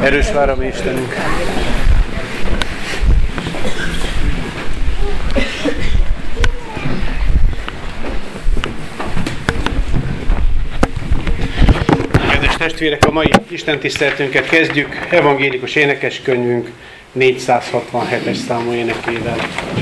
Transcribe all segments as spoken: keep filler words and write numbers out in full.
Erős vár a mi Istenünk. Kedves testvérek, a mai istentiszteletünket kezdjük evangélikus énekeskönyvünk négyszázhatvanhetes számú énekével.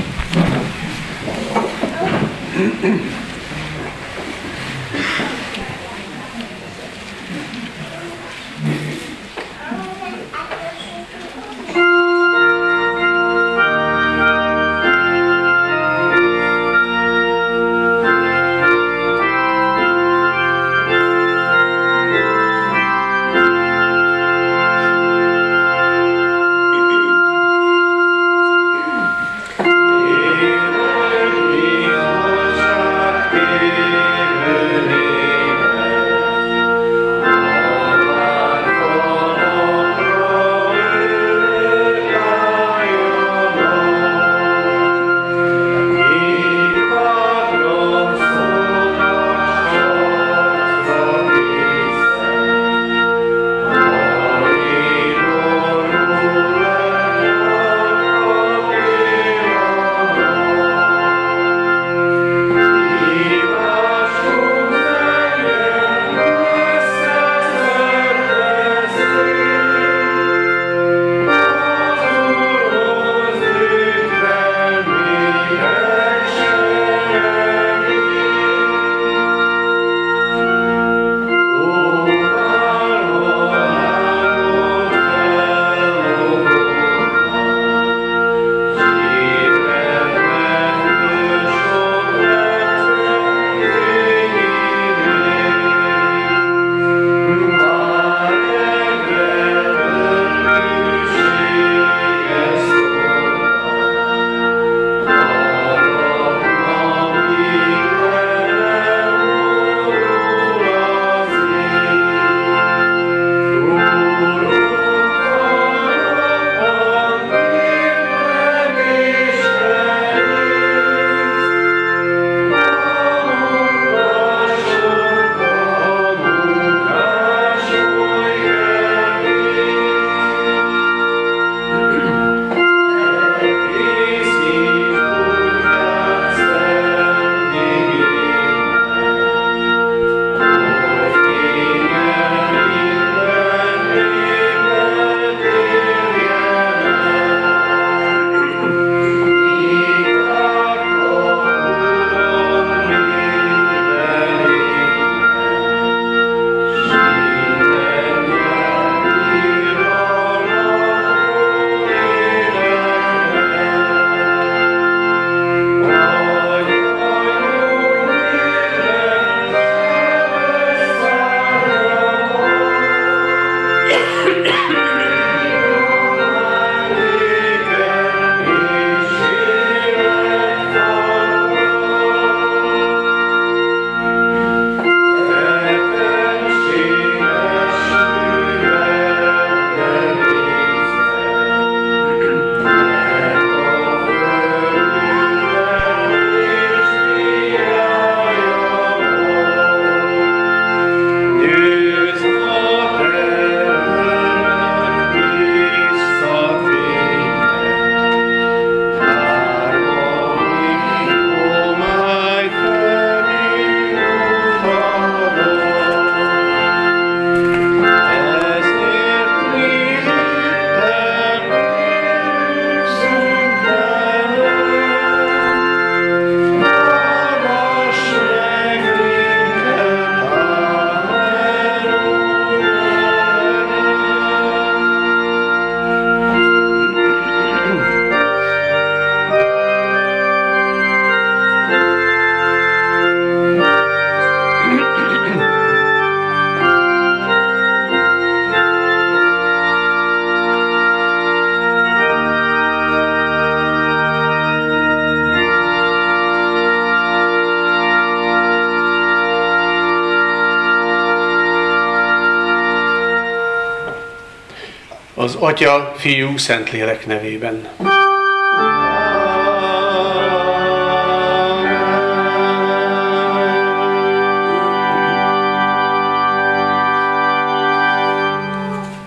Az Atya, Fiú, Szentlélek nevében.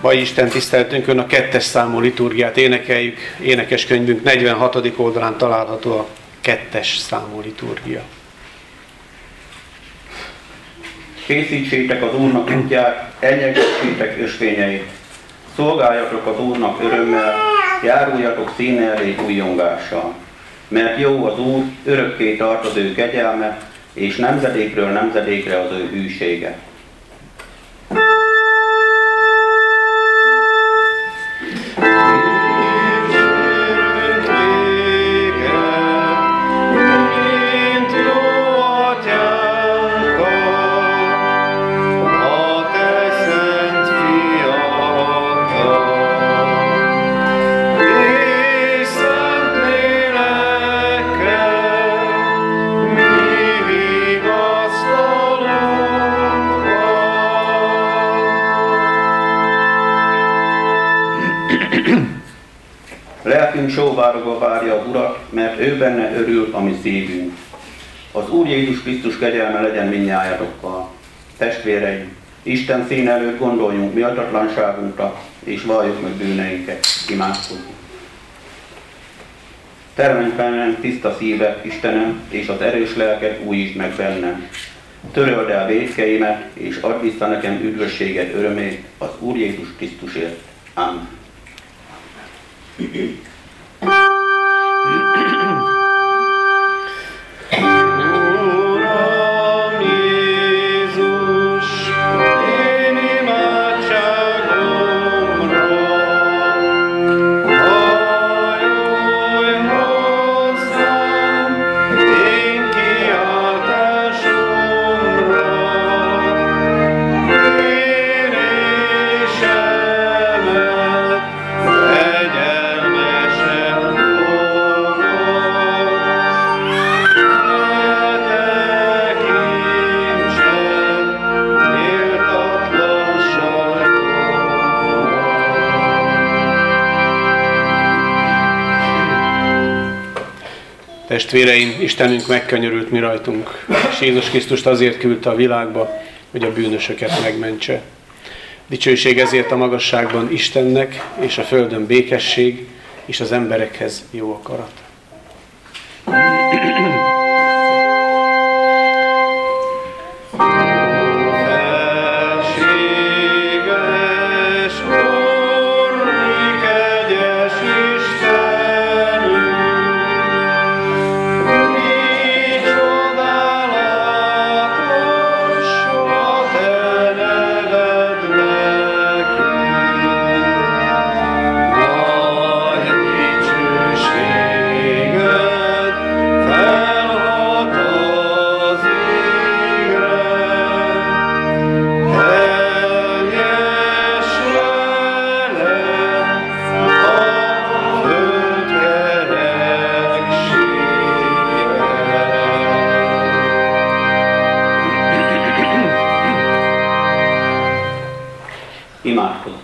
Mai Isten tiszteltünkön a kettes számú liturgiát énekeljük. Énekeskönyvünk negyvenhatodik oldalán található a kettes számú liturgia. Készítsétek az Úrnak útját, elnyegessétek ösvényeit. Szolgáljatok az Úrnak örömmel, járuljatok színe elé újjongással. Mert jó az Úr, örökké tart az ő kegyelme, és nemzedékről nemzedékre az ő hűsége. Lelkünk sóvárogva várja az Urat, mert ő benne örül a mi szívünk. Az Úr Jézus Krisztus kegyelme legyen mindnyájatokkal. Testvéreim, Isten színe előtt gondoljunk méltatlanságunkra, és valljuk meg bűneinket, imádkozzunk. Teremts bennem tiszta szívet, Istenem, és az erős lelket újítsd meg bennem. Töröld el vétkeimet, és add vissza nekem üdvösséget, örömét az Úr Jézus Krisztusért. Amen. Uram Jézus, én imádságomra hajolj hozzám, én kiáltásomra, kérésemet kegyelmesen fogadj, ne tekintsed méltatlanságomra. Testvéreim, Istenünk megkönyörült mi rajtunk, és Jézus Krisztust azért küldte a világba, hogy a bűnösöket megmentse. Dicsőség ezért a magasságban Istennek, és a földön békesség, és az emberekhez jó akarat. Felséges Úr, mi kegyes Istenünk, mi csodálatos a te neved nekünk. Nagy dicsőséged felhat az égre, teljes vele a föld kereksége. Imádkozz!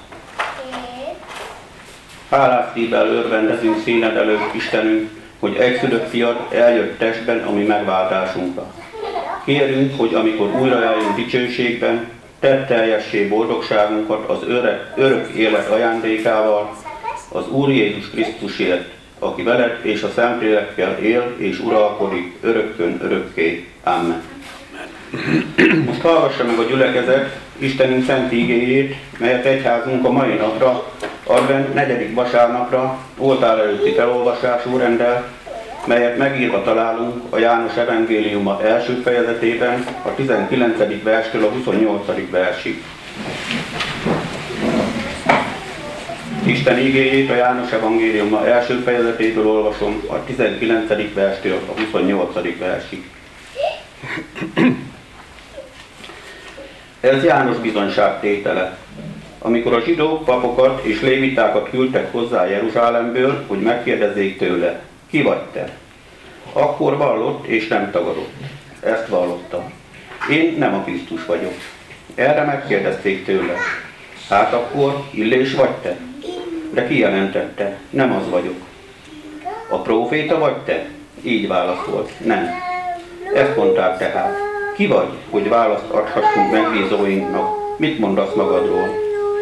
Hálás szívvel örvendezünk színed előtt, Istenünk, hogy egyszülött fiad eljött testben a mi megváltásunkra. Kérünk, hogy amikor újra eljön dicsőségben, tedd teljessé boldogságunkat az örök, örök élet ajándékával, az Úr Jézus Krisztusért, aki veled és a Szentlélekkel él és uralkodik örökkön örökké. Amen. Most hallgassa meg a gyülekezet Istenünk szent igéjét, melyet egyházunk a mai napra, advent negyedik vasárnapra, oltár előtti felolvasású rendel, melyet megírva találunk a János evangéliuma első fejezetében, a tizenkilencedik verstől a huszonnyolcadik versig. Isten igéjét a János evangéliuma első fejezetéből olvasom, a tizenkilencedik verstől a huszonnyolcadik versig. Ez János bizonyságtétele. Amikor a zsidók papokat és lévitákat küldtek hozzá Jeruzsálemből, hogy megkérdezzék tőle, ki vagy te? Akkor vallott és nem tagadott. Ezt vallotta. Én nem a Krisztus vagyok. Erre megkérdezték tőle. Hát akkor Illés vagy te? De kijelentette, nem az vagyok. A próféta vagy te? Így válaszolt, nem. Ezt mondták tehát. Ki vagy, hogy választ adhassunk megbízóinknak? Mit mondasz magadról?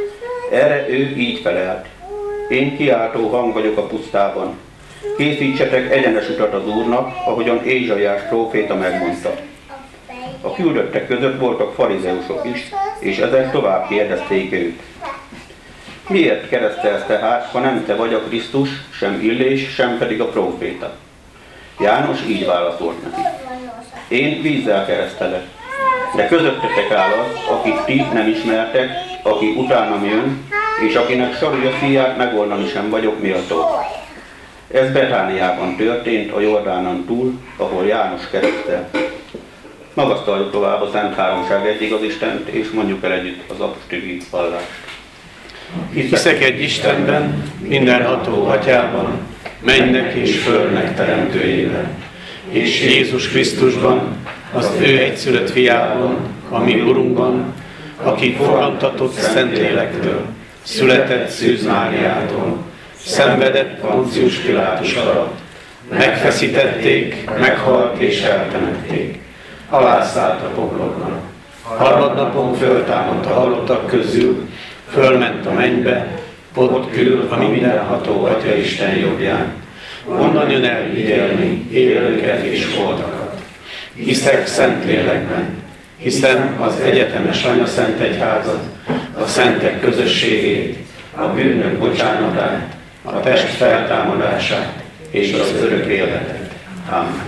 Erre ő így felelt. Én kiáltó hang vagyok a pusztában. Készítsetek egyenes utat az Úrnak, ahogyan Ézsaiás próféta megmondta. A küldöttek között voltak farizeusok is, és ezek tovább kérdezték őt. Miért keresztelsz tehát, ha nem te vagy a Krisztus, sem Illés, sem pedig a próféta? János így válaszolt neki. Én vízzel keresztelek, de közöttetek áll az, akit ti nem ismertek, aki utánam jön, és akinek sarja szíját megoldani sem vagyok méltó. Ez Betániában történt, a Jordánon túl, ahol János keresztel. Magasztaljuk tovább a Szent Háromság egyik az Istent, és mondjuk el együtt az apostoli vallást. Hiszek egy Istenben, mindenható Atyában, mennek és földnek teremtőjében, és Jézus Krisztusban, az ő egyszülött fiában, a mi Urunkban, aki fogantatott Szentlélektől, született Szűz Máriától, szenvedett Poncius Pilátus alatt, megfeszítették, meghalt és eltemették, alászállt a pokloknak. Harmadnapon föltámadt a halottak közül, fölment a mennybe, ott ül a mindenható Atya Isten jobbján. Onnan jön el ítélni élőket és holtakat. Hiszek Szentlélekben, hiszem az egyetemes Anya Szent Egyházat, a szentek közösségét, a bűnök bocsánatát, a test feltámadását és az örök életet. Amen.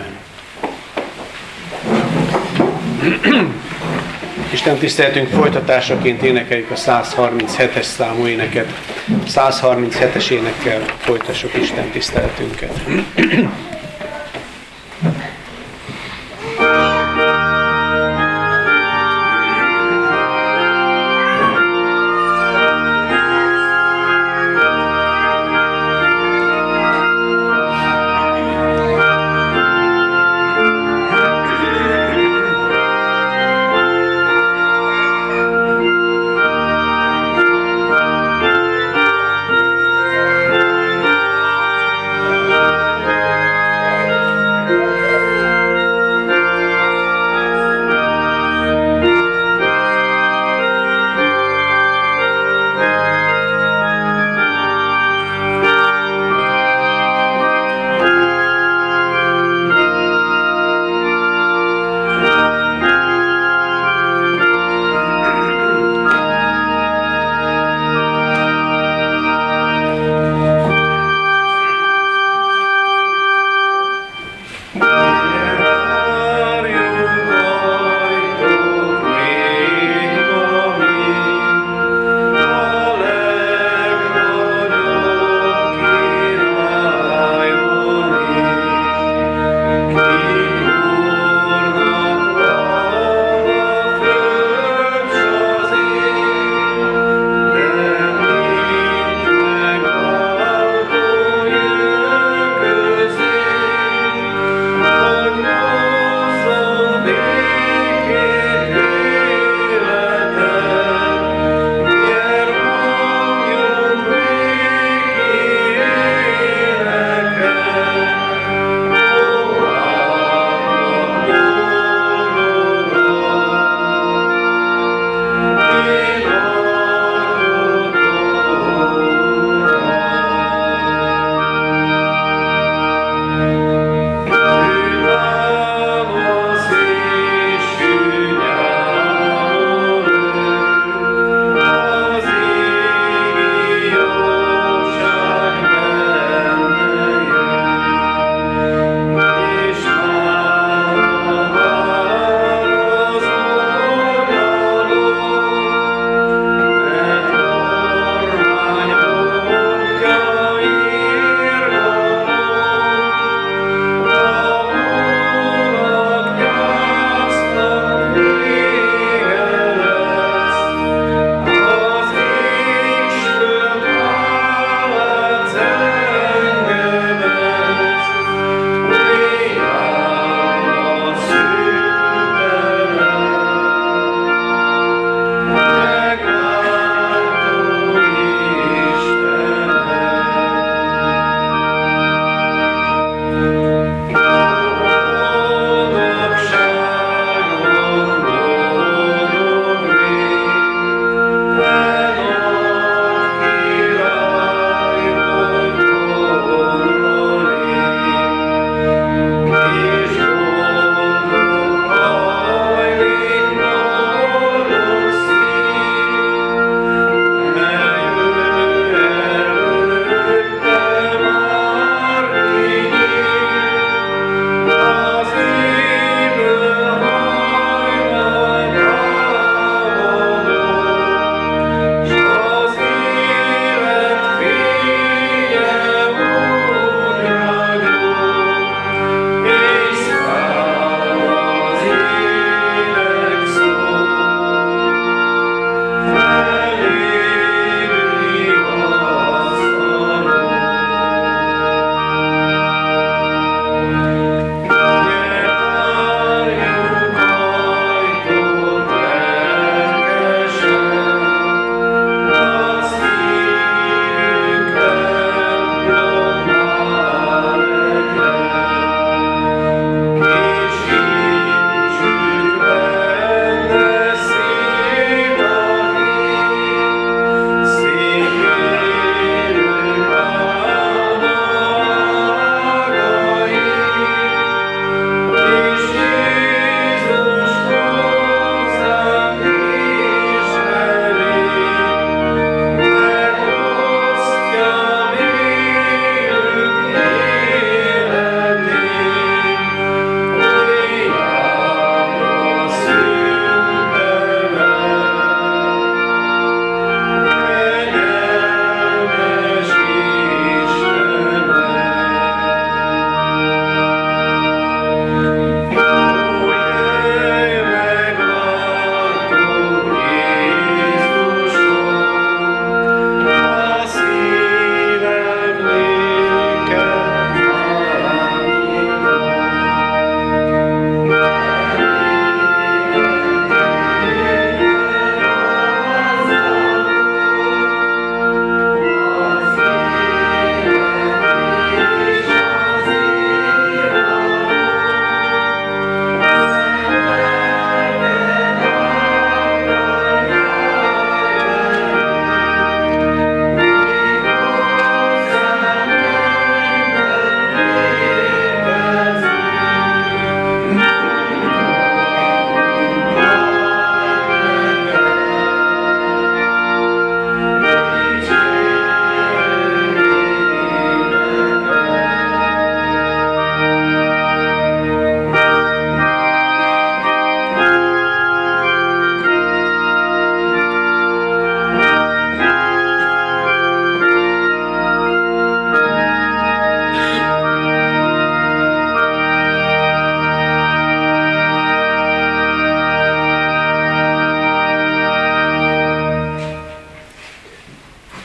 Isten tiszteletünk folytatásaként énekeljük a száz harminchetes számú éneket. száz harminchetes énekkel folytassuk Isten tiszteletünket. Amen.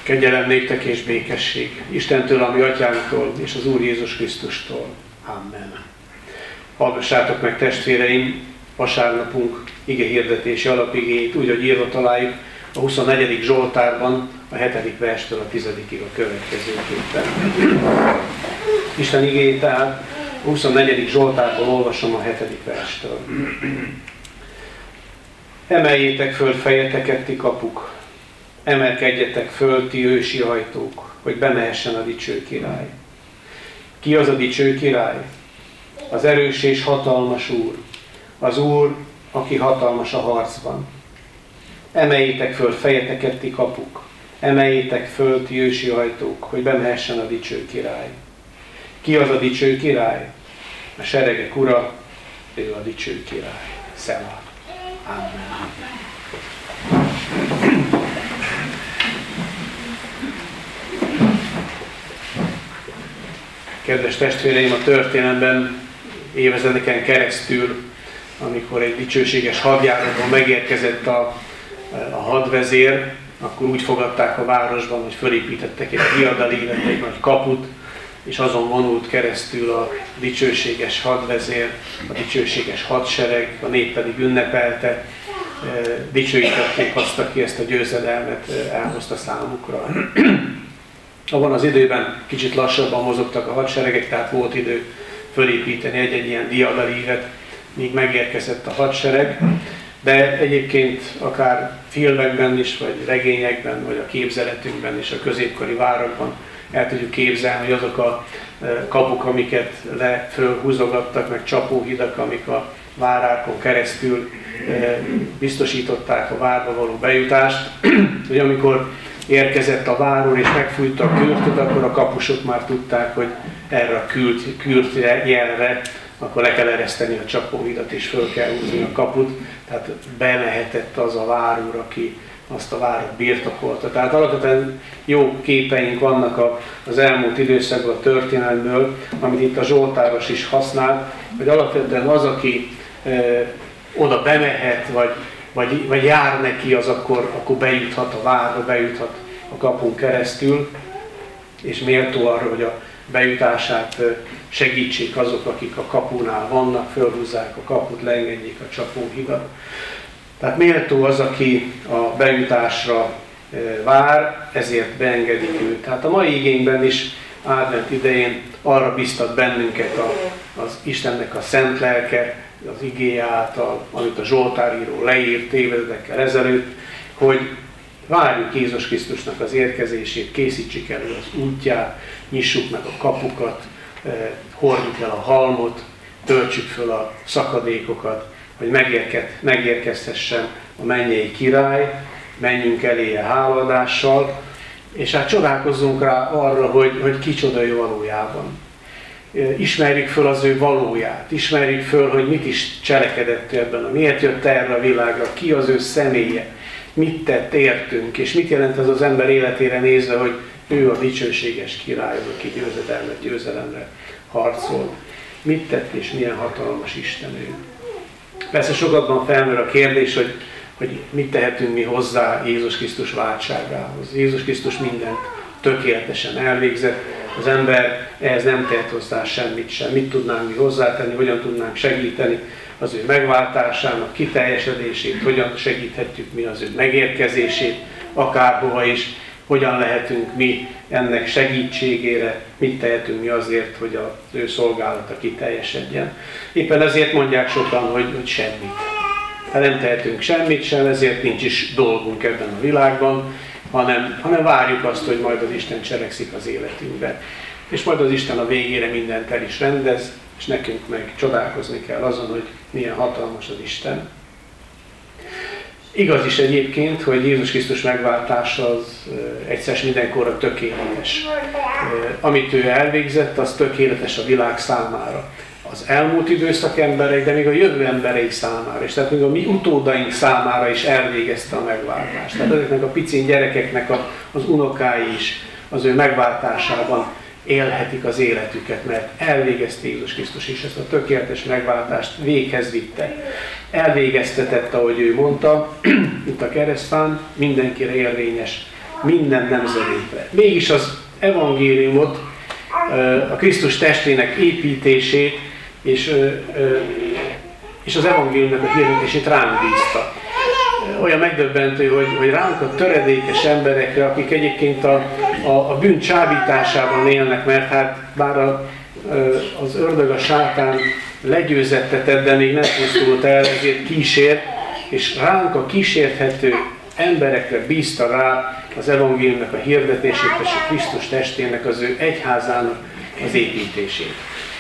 Kegyelem néktek és békesség Istentől, a mi atyánktól, és az Úr Jézus Krisztustól. Amen. Hallgassátok meg, testvéreim, vasárnapunk ige hirdetési alapigéjét, úgy, hogy írva találjuk a huszonnegyedik Zsoltárban, a hetedik verstől a tizedikig a következőképpen. Isten igéjét tehát a huszonnegyedik Zsoltárból olvasom a hetedik verstől. Emeljétek föl fejeteket, ti kapuk, emelkedjetek föl, ti ősi ajtók, hogy bemehessen a dicső király. Ki az a dicső király? Az erős és hatalmas Úr, az Úr, aki hatalmas a harcban. Emeljétek föl fejeteket, ti kapuk, emeljétek föl, ti ősi ajtók, hogy bemehessen a dicső király. Ki az a dicső király? A seregek ura, ő a dicső király. Szelá. Amen. Kedves testvéreim, a történelemben évezredeken keresztül, amikor egy dicsőséges hadjáratban megérkezett a, a hadvezér, akkor úgy fogadták a városban, hogy fölépítettek egy diadalívet, egy nagy kaput, és azon vonult keresztül a dicsőséges hadvezér, a dicsőséges hadsereg, a nép pedig ünnepelte, dicsőítették azt, aki ezt a győzedelmet elhozta számukra. Abban az időben kicsit lassabban mozogtak a hadseregek, tehát volt idő fölépíteni egy-egy ilyen diadalívet, míg megérkezett a hadsereg, de egyébként akár filmekben is, vagy regényekben, vagy a képzeletünkben is, a középkori várakban el tudjuk képzelni, hogy azok a kapuk, amiket le fölhúzogattak, meg csapóhidak, amik a várákon keresztül biztosították a várba való bejutást, hogy amikor érkezett a váról és megfújta a kürtöt, akkor a kapusok már tudták, hogy erre a kürt, kürt jelre akkor le kell ereszteni a csapóhidat és föl kell húzni a kaput, tehát bemehetett az a várúr, aki azt a várat birtokolta. Tehát alapvetően jó képeink vannak az elmúlt időszakban a történelmből, amit itt a Zsoltáros is használ, hogy alapvetően az, aki e, oda bemehet, vagy, vagy, vagy jár neki, az akkor, akkor bejuthat a várra, bejuthat a kapun keresztül, és méltó arra, hogy a bejutását segítsék azok, akik a kapunál vannak, fölhúzzák a kaput, leengedjék a csapóhidat. Tehát méltó az, aki a bejutásra vár, ezért beengedik őt. Tehát a mai igényben is advent idején arra biztat bennünket a, az Istennek a szent lelke, az igéje által, amit a Zsoltáríró leírt évezredekkel ezelőtt, hogy várjuk Jézus Krisztusnak az érkezését, készítsük elő az útját, nyissuk meg a kapukat, hordjuk el a halmot, töltsük föl a szakadékokat, hogy megérkezhessen a mennyei király, menjünk eléje hálaadással, és hát csodálkozzunk rá arra, hogy, hogy kicsoda ő valójában. Ismerjük föl az ő valóját, ismerjük föl, hogy mit is cselekedett ebben, miért jött erre a világra, ki az ő személye, mit tett értünk, és mit jelent ez az ember életére nézve, hogy ő a dicsőséges király, aki győzedelmet, győzelemre harcol. Mit tett és milyen hatalmas Isten ő. Persze sokakban felmerül a kérdés, hogy, hogy mit tehetünk mi hozzá Jézus Krisztus váltságához. Jézus Krisztus mindent tökéletesen elvégzett, az ember ehhez nem tehet hozzá semmit sem. Mit tudnánk mi hozzátenni, hogyan tudnánk segíteni az ő megváltásának kiteljesedését, hogyan segíthetjük mi az ő megérkezését, akárhova is, hogyan lehetünk mi ennek segítségére, mit tehetünk mi azért, hogy az ő szolgálata kiteljesedjen. Éppen ezért mondják sokan, hogy, hogy semmit. Hát nem tehetünk semmit sem, ezért nincs is dolgunk ebben a világban, hanem, hanem várjuk azt, hogy majd az Isten cselekszik az életünkben. És majd az Isten a végére mindent el is rendez, és nekünk meg csodálkozni kell azon, hogy milyen hatalmas az Isten. Igaz is egyébként, hogy Jézus Krisztus megváltása az egyszer mindenkorra tökéletes. Amit ő elvégzett, az tökéletes a világ számára. Az elmúlt időszak emberei, de még a jövő emberei számára is. Tehát még a mi utódaink számára is elvégezte a megváltást. Tehát ezeknek a picin gyerekeknek a, az unokái is az ő megváltásában élhetik az életüket, mert elvégezte Jézus Krisztus is ezt a tökéletes megváltást, véghez vitte. Elvégeztetett, ahogy ő mondta, itt a keresztfán, mindenkire érvényes minden nemzedékre. Mégis az evangéliumot, a Krisztus testének építését és, és az evangéliumnak a hirdetését ránk bízta. Olyan megdöbbentő, hogy, hogy ránk a töredékes emberekre, akik egyébként a, a, a bűn csábításában élnek, mert hát bár a, az ördög, a sátán legyőzettetett, de még nem pusztult el, ezért kísér, és ránk a kísérthető emberekre bízta rá az evangéliumnak a hirdetését, és a Krisztus testének, az ő egyházának az építését.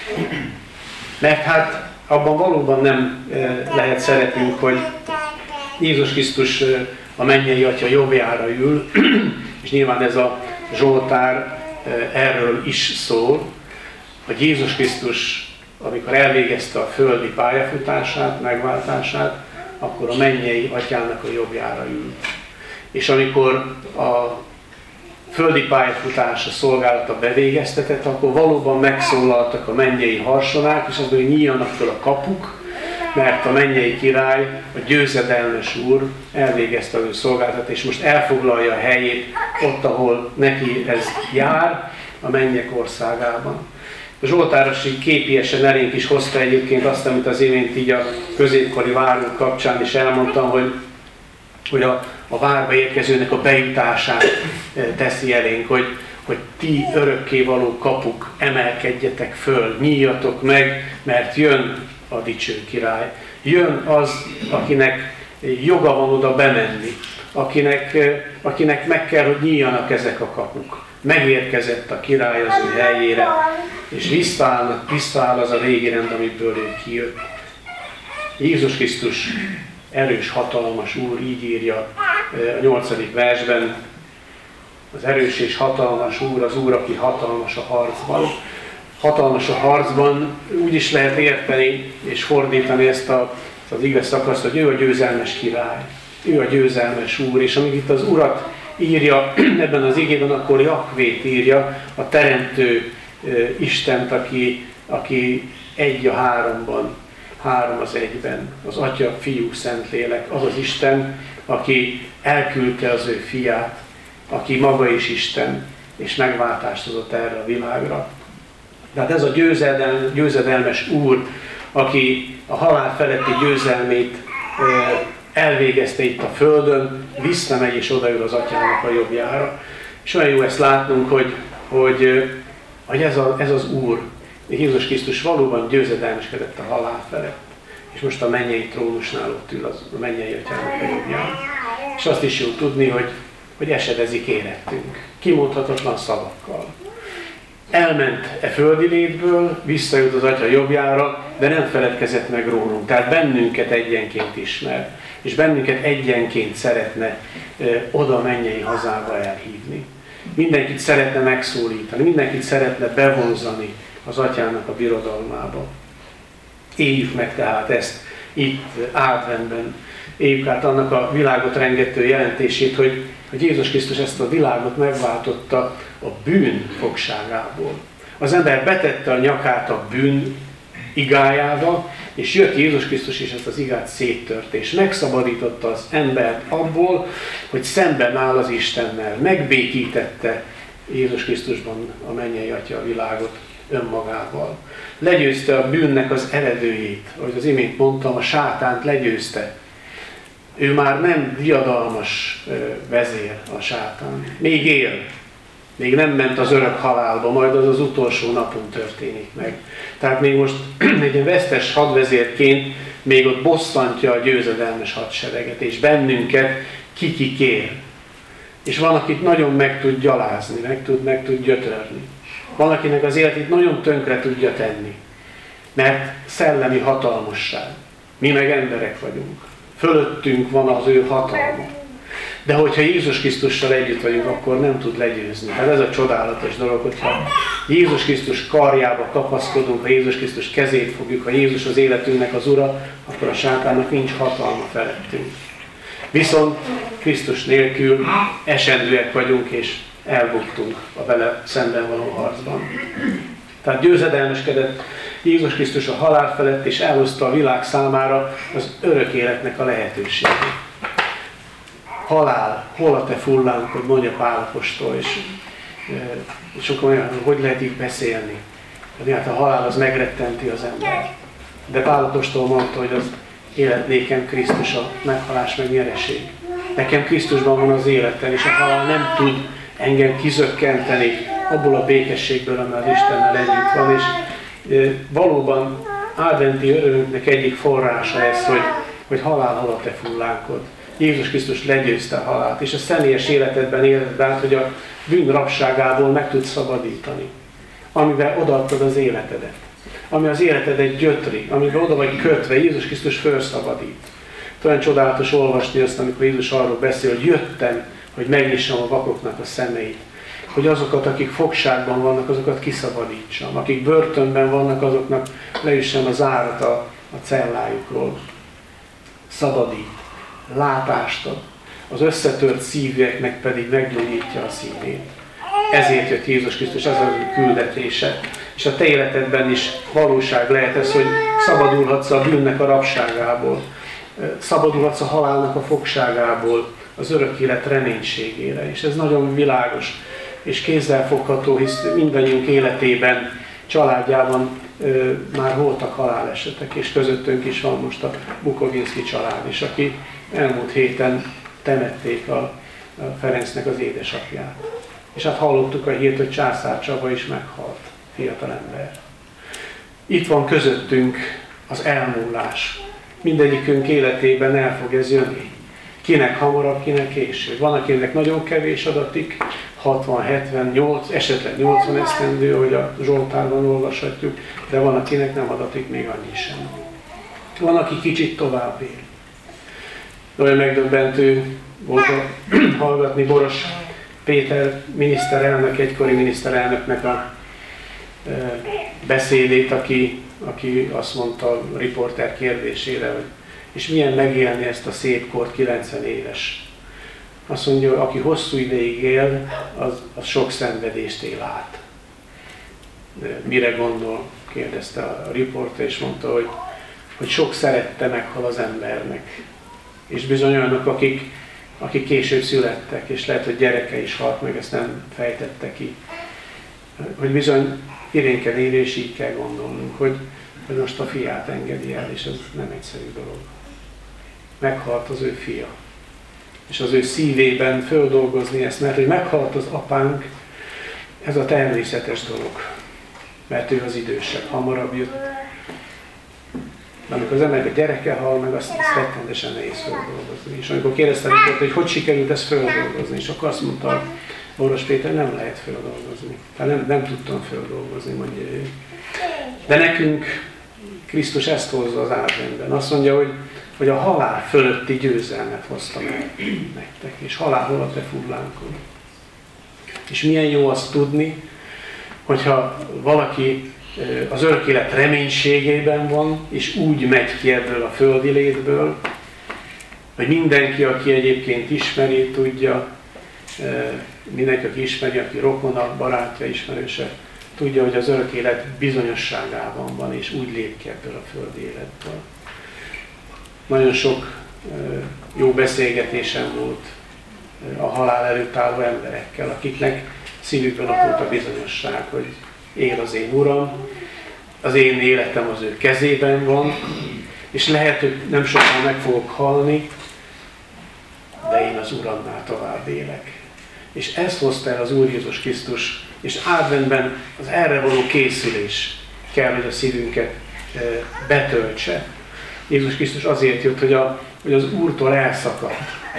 Mert hát abban valóban nem lehet szeretnünk, hogy Jézus Krisztus a mennyei Atya jobbjára ül, és nyilván ez a Zsoltár erről is szól, hogy Jézus Krisztus, amikor elvégezte a földi pályafutását, megváltását, akkor a mennyei Atyának a jobbjára ült. És amikor a földi pályafutása szolgálata bevégeztetett, akkor valóban megszólaltak a mennyei harsonák, és az, hogy nyíljanak fel a kapuk, mert a mennyei király, a győzedelmes úr elvégezte az ő szolgálatot, és most elfoglalja a helyét ott, ahol neki ez jár, a mennyek országában. A Zsoltáros így képiesen elénk is hozta egyébként azt, amit az imént így a középkori várok kapcsán is elmondtam, hogy, hogy a, a várba érkezőnek a bejutását teszi elénk, hogy, hogy ti örökkévaló kapuk, emelkedjetek föl, nyíljatok meg, mert jön a dicső király. Jön az, akinek joga van oda bemenni, akinek, akinek meg kell, hogy nyíljanak ezek a kapuk. Megérkezett a király az ő helyére, és visszaáll, visszaáll az a régi rend, amiből ő kijött. Jézus Krisztus erős, hatalmas Úr, így írja a nyolcadik versben, az erős és hatalmas Úr, az Úr, aki hatalmas a harcban. Hatalmas a harcban, úgy is lehet érteni és fordítani ezt a, az igaz szakaszt, hogy ő a győzelmes király, ő a győzelmes Úr, és amíg itt az Urat írja ebben az igében, akkor Jahvét írja, a teremtő Istent, aki, aki egy a háromban, három az egyben, az Atya, Fiú, Szentlélek, az az Isten, aki elküldte az ő fiát, aki maga is Isten, és megváltást hozott erre a világra. Tehát ez a győzedelm, győzedelmes Úr, aki a halál feletti győzelmét elvégezte itt a földön, visszamegy és odaül az Atyának a jobbjára. És olyan jó ezt látnunk, hogy, hogy, hogy ez, a, ez az Úr, Jézus Krisztus valóban győzedelmeskedett a halál felett. És most a mennyei trónusnál ott ül az, a mennyei Atyának a jobbjára. És azt is jó tudni, hogy, hogy esedezik érettünk, kimondhatatlan szavakkal. Elment e földi létből, visszajut az Atya jobbjára, de nem feledkezett meg rólunk. Tehát bennünket egyenként ismer, és bennünket egyenként szeretne e, oda mennyei hazába elhívni. Mindenkit szeretne megszólítani, mindenkit szeretne bevonzani az Atyának a birodalmába. Éljük meg tehát ezt itt Adventben. Éljük át annak a világot rengető jelentését, hogy, hogy Jézus Krisztus ezt a világot megváltotta a bűn fogságából. Az ember betette a nyakát a bűn igájába, és jött Jézus Krisztus, és ezt az igát széttört, és megszabadította az embert abból, hogy szemben áll az Istennel. Megbékítette Jézus Krisztusban a mennyei Atya a világot önmagával. Legyőzte a bűnnek az eredőjét, ahogy az imént mondtam, a sátánt legyőzte. Ő már nem diadalmas vezér a sátán. Még él. Még nem ment az örök halálba, majd az az utolsó napon történik meg. Tehát még most egy ilyen vesztes hadvezérként még ott bosszantja a győzedelmes hadsereget, és bennünket ki-ki kér. És van, akit nagyon meg tud gyalázni, meg tud, meg tud gyötörni. Van, akinek az életét nagyon tönkre tudja tenni. Mert szellemi hatalmasság. Mi meg emberek vagyunk. Fölöttünk van az ő hatalma. De hogyha Jézus Krisztussal együtt vagyunk, akkor nem tud legyőzni. Hát ez a csodálatos dolog, hogyha Jézus Krisztus karjába kapaszkodunk, ha Jézus Krisztus kezét fogjuk, ha Jézus az életünknek az Ura, akkor a sátánnak nincs hatalma felettünk. Viszont Krisztus nélkül esendőek vagyunk, és elbuktunk a vele szemben való harcban. Tehát győzedelmeskedett Jézus Krisztus a halál felett, és elhozta a világ számára az örök életnek a lehetőségét. halál, hol a te fullánkod, mondja Pál apostol, és, és sokan olyan, hogy lehet így beszélni. De hát a halál az megrettenti az ember. De Pál apostol mondta, hogy az élet nékem Krisztus, a meghalás meg nyereség. Nekem Krisztusban van az életem, és a halál nem tud engem kizökkenteni abból a békességből, amely az Istennel együtt van. És valóban adventi örömünknek egyik forrása ez, hogy, hogy halál hal a te fullánkod. Jézus Krisztus legyőzte a halált, és a személyes életedben éled át, hogy a bűn rabságából meg tudsz szabadítani, amivel odaadtad az életedet. Ami az életedet gyötri, amivel oda vagy kötve, Jézus Krisztus felszabadít. Olyan csodálatos olvasni azt, amikor Jézus arról beszél, hogy jöttem, hogy megnyissam a vakoknak a szemeit. Hogy azokat, akik fogságban vannak, azokat kiszabadítsam. Akik börtönben vannak, azoknak leüssem az árat a, a cellájukról. Szabadít, látást ad. Az összetört szívűeknek pedig meggyógyítja a szívét. Ezért jött Jézus Krisztus, ez az ő küldetése. És a te életedben is valóság lehet ez, hogy szabadulhatsz a bűnnek a rabságából. Szabadulhatsz a halálnak a fogságából, az örök élet reménységére. És ez nagyon világos és kézzelfogható, hisz mindannyiunk életében, családjában ö, már voltak halálesetek, és közöttünk is van most a Bukovinszki család is, aki elmúlt héten temették a, a Ferencnek az édesapját. És hát hallottuk a hírt, hogy Császár Csaba is meghalt, fiatalember. Itt van közöttünk az elmúlás. Mindegyikünk életében el fog ez jönni. Kinek hamarabb, kinek később. Van, akinek nagyon kevés adatik, hatvan, hetven, nyolc, esetleg nyolcvan esztendő, ahogy a Zsoltárban olvashatjuk, de van, akinek nem adatik még annyi sem. Van, aki kicsit tovább él. Olyan megdöbbentő volt hallgatni Boros Péter miniszterelnök, egykori miniszterelnöknek a e, beszédét, aki, aki azt mondta a riporter kérdésére, hogy és milyen megélni ezt a szép kort, kilencven éves. Azt mondja, hogy aki hosszú ideig él, az, az sok szenvedést él át. De mire gondol? Kérdezte a riporter, és mondta, hogy, hogy sok szerette meghal az embernek. És bizony olyanok, akik, akik később születtek, és lehet, hogy gyereke is halt meg, ezt nem fejtette ki. Hogy bizony irénken élő, és így kell gondolnunk, hogy, hogy most a fiát engedi el, és ez nem egyszerű dolog. Meghalt az ő fia. És az ő szívében földolgozni ezt, mert hogy meghalt az apánk, ez a természetes dolog. Mert ő az idősebb, hamarabb jött. De amikor az embernek a gyereke hal meg, azt, azt rettentesen nehéz földolgozni. És amikor kérdeztem, hogy hogy sikerült ezt földolgozni, és akkor azt mondta Boros Péter, nem lehet földolgozni. Tehát nem, nem tudtam földolgozni, mondja ő. De nekünk Krisztus ezt hozza az adventben. Azt mondja, hogy, hogy a halál fölötti győzelmet hozta meg nektek, és halál hol a te fullánkod. És milyen jó azt tudni, hogyha valaki az örök élet reménységében van, és úgy megy ki ebből a földi létből, hogy mindenki, aki egyébként ismeri, tudja, mindenki, aki ismeri, aki rokona, barátja, ismerőse, tudja, hogy az örök élet bizonyosságában van, és úgy lép ki ebből a földi életből. Nagyon sok jó beszélgetésem volt a halál előtt álló emberekkel, akiknek szívükben ott volt a bizonyosság, hogy él az én Uram, az én életem az ő kezében van, és lehet, hogy nem sokan meg fogok halni, de én az Uramnál tovább élek. És ezt hozta el az Úr Jézus Krisztus, és adventben az erre való készülés kell, hogy a szívünket betöltse. Jézus Krisztus azért jött, hogy, a, hogy az Úrtól elszakadt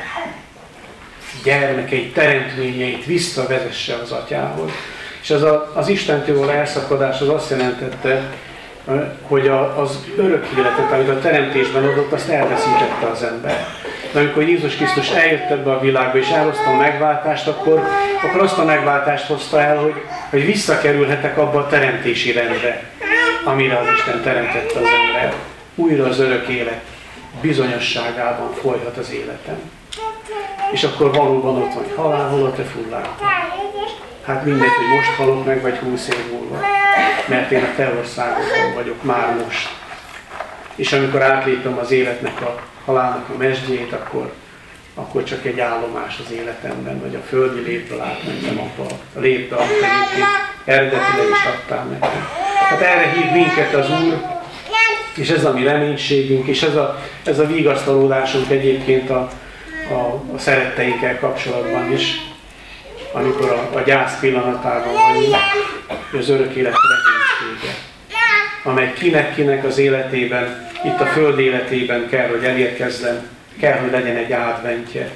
gyermekei, teremtményeit visszavezesse az Atyához. És az, a, az Istentől elszakadás az azt jelentette, hogy a, az örök életet, amit a teremtésben adott, azt elveszítette az ember. De amikor Jézus Krisztus eljött ebbe a világba és elhozta a megváltást, akkor, akkor azt a megváltást hozta el, hogy, hogy visszakerülhetek abba a teremtési rendre, amire az Isten teremtette az ember. Újra az örök élet bizonyosságában folyhat az életem. És akkor valóban ott van, hogy halál, hol a te fullánkod. Hát mindegy, hogy most halok meg, vagy húsz év múlva. Mert én a te országodban vagyok már most. És amikor átlépem az életnek, a halálnak a mesdjét, akkor, akkor csak egy állomás az életemben, vagy a földi létből átmentem apa, a létbe, amit eredetileg is adtál nekem. Hát erre hív minket az Úr, és ez a mi reménységünk, és ez a, ez a vigasztalódásunk egyébként a, a, a szeretteinkkel kapcsolatban is, amikor a, a gyász pillanatában vagyunk, az örök élet reménysége, amely kinek-kinek az életében, itt a föld életében kell, hogy elérkezzen, kell, hogy legyen egy adventje.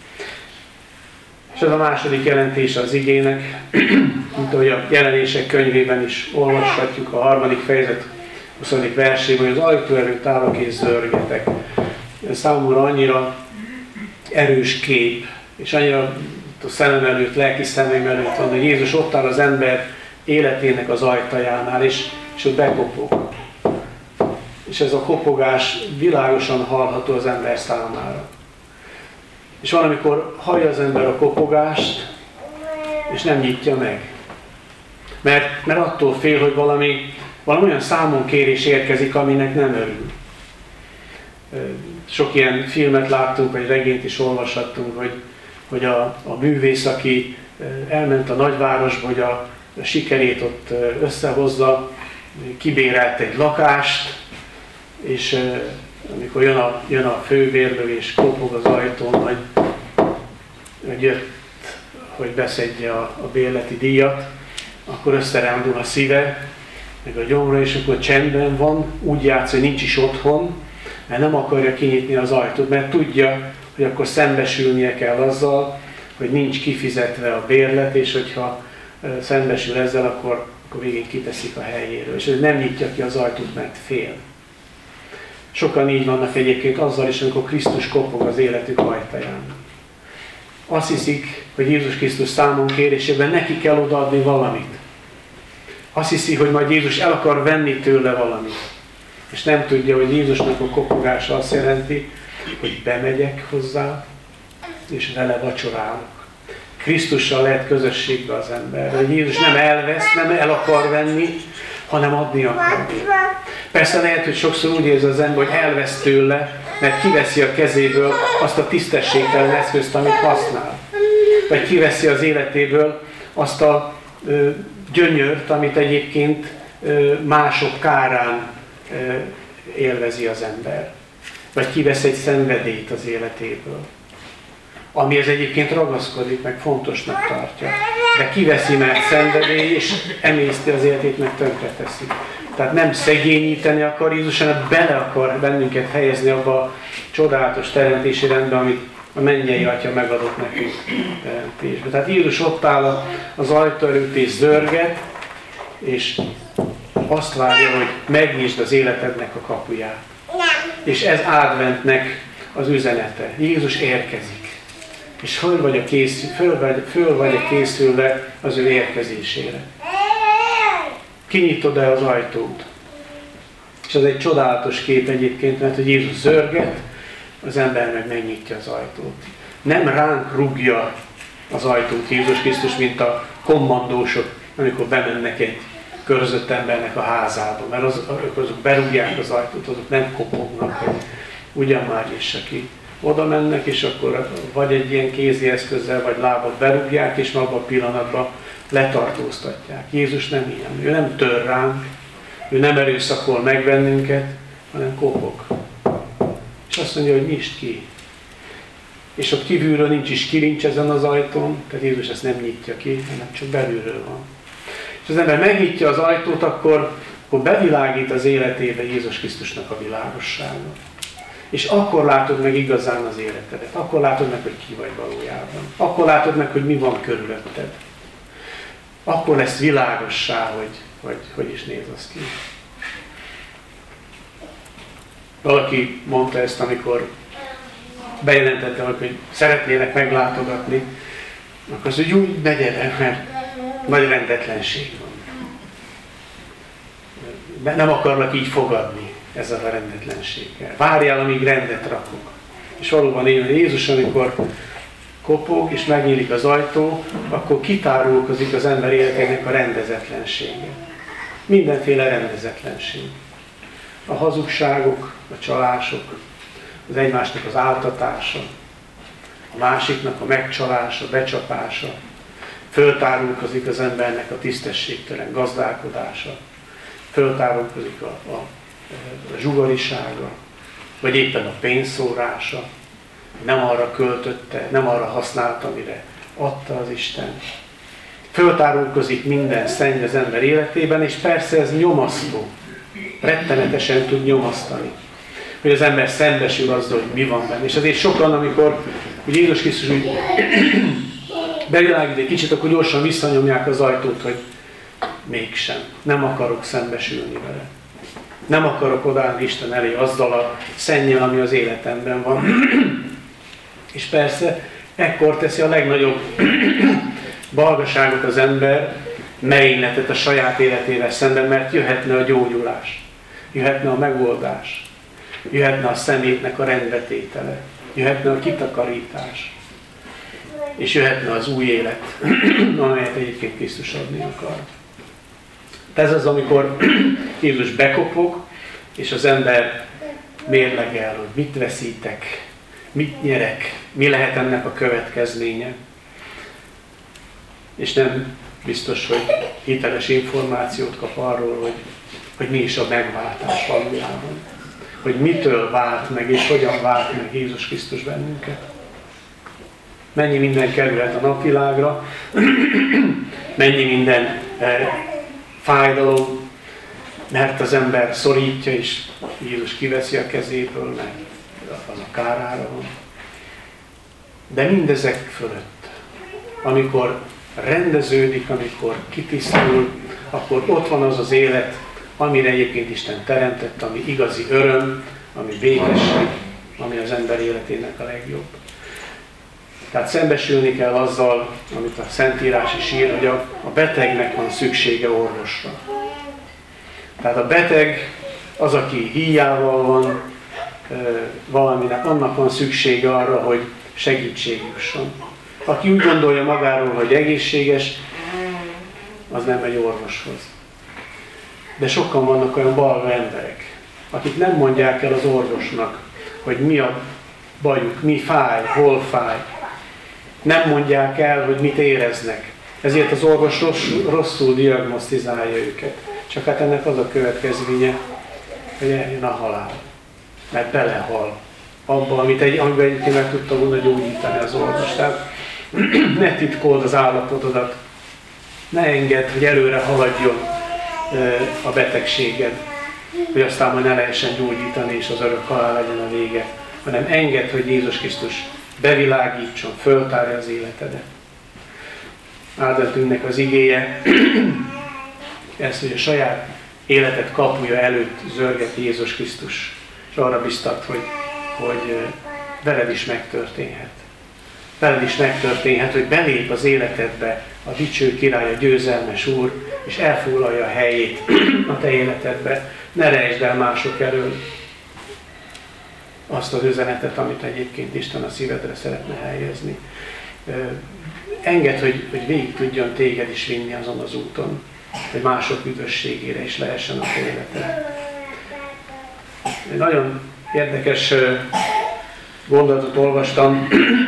És ez a második jelentése az igének, mint ahogy a jelenések könyvében is olvashatjuk, a harmadik fejezet huszadik versében, hogy az ajtó előtt állok és zörgetek. Ez számomra annyira erős kép, és annyira a szemem előtt, lelki szemem előtt van, hogy Jézus ott áll az ember életének az ajtajánál, és, és ott bekopog. És ez a kopogás világosan hallható az ember számára. És van, amikor hallja az ember a kopogást, és nem nyitja meg. Mert, mert attól fél, hogy valami, valami olyan számonkérés érkezik, aminek nem örül. Sok ilyen filmet láttunk, vagy regényt is olvashattunk, hogy, hogy a, a művész, aki elment a nagyvárosba, hogy a, a sikerét ott összehozza, kibérelt egy lakást, és amikor jön a, jön a főbérlő és kopog az ajtón, hogy, hogy jött, hogy beszedje a, a bérleti díjat, akkor összerándul a szíve, meg a gyomra, és akkor csendben van, úgy játsz, hogy nincs is otthon, mert nem akarja kinyitni az ajtót, mert tudja, hogy akkor szembesülnie kell azzal, hogy nincs kifizetve a bérlet, és hogyha szembesül ezzel, akkor, akkor végén kiteszik a helyéről. És nem nyitja ki az ajtót, mert fél. Sokan így vannak egyébként azzal is, amikor Krisztus kopog az életük ajtaján. Azt hiszik, hogy Jézus Krisztus számon kérésében neki kell odaadni valamit. Azt hiszi, hogy majd Jézus el akar venni tőle valamit. És nem tudja, hogy Jézusnak a kopogása azt jelenti, hogy bemegyek hozzá, és vele vacsorálok. Krisztussal lehet közösségbe az ember. Hogy Jézus nem elvesz, nem el akar venni, hanem adni akar. Persze lehet, hogy sokszor úgy érzi az ember, hogy elvesz tőle, mert kiveszi a kezéből azt a tisztességtelen eszközt, amit használ. Vagy kiveszi az életéből azt a ö, gyönyört, amit egyébként ö, mások kárán ö, élvezi az ember. Vagy kivesz egy szenvedélyt az életéből, amihez egyébként ragaszkodik, meg fontosnak tartja. De kiveszi, mert szenvedély, és emészti az életét, meg tönkreteszi. Tehát nem szegényíteni akar Jézus, hanem bele akar bennünket helyezni abba a csodálatos teremtési rendbe, amit a mennyei Atya megadott nekünk teremtésbe. Tehát Jézus ott áll az ajtó előtt és zörget, és azt várja, hogy megnyisd az életednek a kapuját. És ez adventnek az üzenete. Jézus érkezik. És föl vagy, a készül, föl, vagy, föl vagy a készülve az ő érkezésére. Kinyitod-e az ajtót? És ez egy csodálatos kép egyébként, mert hogy Jézus zörget, az ember meg megnyitja az ajtót. Nem ránk rúgja az ajtót Jézus Krisztus, mint a kommandósok, amikor bemennek egy körzött embernek a házába, mert az, azok berúgják az ajtót, azok nem kopognak, hogy ugyan már nyissa ki. Oda mennek, és akkor vagy egy ilyen kézi eszközzel, vagy lábat berúgják, és abban a pillanatban letartóztatják. Jézus nem ilyen. Ő nem tör ránk, ő nem erőszakol meg bennünket, hanem kopog. És azt mondja, hogy nyisd ki. És ott kívülről nincs is kilincs ezen az ajtón, tehát Jézus ezt nem nyitja ki, hanem csak belülről van. És az ember megnyitja az ajtót, akkor, akkor bevilágít az életébe Jézus Krisztusnak a világossága. És akkor látod meg igazán az életedet. Akkor látod meg, hogy ki vagy valójában. Akkor látod meg, hogy mi van körülötted. Akkor lesz világossá, hogy hogy, hogy is néz az ki. Valaki mondta ezt, amikor bejelentette, hogy szeretnének meglátogatni, akkor az, hogy úgy ne gyere, mert nagy rendetlenség van. Nem akarlak így fogadni ezzel a rendetlenséggel. Várjál, amíg rendet rakok. És valóban én, Jézus, amikor kopog és megnyílik az ajtó, akkor kitárulkozik az ember életének a rendezetlensége. Mindenféle rendezetlenség. A hazugságok, a csalások, az egymásnak az áltatása, a másiknak a megcsalása, becsapása, föltárulkozik az embernek a tisztességtelen gazdálkodása, föltárulkozik a, a, a zsugorisága, vagy éppen a pénzszórása, nem arra költötte, nem arra használta, amire adta az Isten. Föltárulkozik minden szenny az ember életében, és persze ez nyomasztó, rettenetesen tud nyomasztani, hogy az ember szembesül azzal, hogy mi van benne. És azért sokan, amikor úgy Jézus Krisztus úgy bevilágít egy kicsit, akkor gyorsan visszanyomják az ajtót, hogy mégsem, nem akarok szembesülni vele. Nem akarok odállni Isten elé azzal a szennyel, ami az életemben van. És persze, ekkor teszi a legnagyobb balgaságot az ember, merényletet a saját életével szemben, mert jöhetne a gyógyulás, jöhetne a megoldás, jöhetne a szemétnek a rendbetétele, jöhetne a kitakarítás, és jöhetne az új élet, amelyet egyébként Krisztus adni akar. Ez az, amikor Jézus bekopog, és az ember mérlegel, hogy mit veszítek, mit nyerek, mi lehet ennek a következménye. És nem biztos, hogy hiteles információt kap arról, hogy, hogy mi is a megváltás valójában. Hogy mitől vált meg, és hogyan vált meg Jézus Krisztus bennünket. Mennyi minden kerülhet a napvilágra, mennyi minden eh, fájdalom, mert az ember szorítja, és Jézus kiveszi a kezéből, mert az a kárára van. De mindezek fölött, amikor rendeződik, amikor kitisztul, akkor ott van az az élet, amire egyébként Isten teremtett, ami igazi öröm, ami békesség, ami az ember életének a legjobb. Tehát szembesülni kell azzal, amit a Szentírás is ír, hogy a, a betegnek van szüksége orvosra. Tehát a beteg az, aki híjával van valaminek, annak van szüksége arra, hogy segítség jusson. Aki úgy gondolja magáról, hogy egészséges, az nem megy orvoshoz. De sokan vannak olyan balga emberek, akik nem mondják el az orvosnak, hogy mi a bajuk, mi fáj, hol fáj. Nem mondják el, hogy mit éreznek. Ezért az orvos rosszul, rosszul diagnosztizálja őket. Csak hát ennek az a következménye, hogy eljön a halál. Mert belehal abba, amit egy, amiben egyébként meg tudta volna gyógyítani az orvos. Tehát ne titkold az állapotodat, ne engedd, hogy előre haladjon a betegséged, hogy aztán majd ne lehessen gyógyítani, és az örök halál legyen a vége, hanem engedd, hogy Jézus Krisztus bevilágítson, föltárja az életedet. Áldásünknek az igéje, ez, hogy a saját életed kapuja előtt zörget Jézus Krisztus, és arra biztat, hogy, hogy veled is megtörténhet. Veled is megtörténhet, hogy belép az életedbe a dicső király, a győzelmes Úr, és elfoglalja a helyét a te életedbe. Ne rejtsd el mások elől azt az üzenetet, amit egyébként Isten a szívedre szeretne helyezni. Engedd, hogy, hogy végig tudjon téged is vinni azon az úton, hogy mások üdvösségére is lehessen a te életed. Egy nagyon érdekes gondolatot olvastam.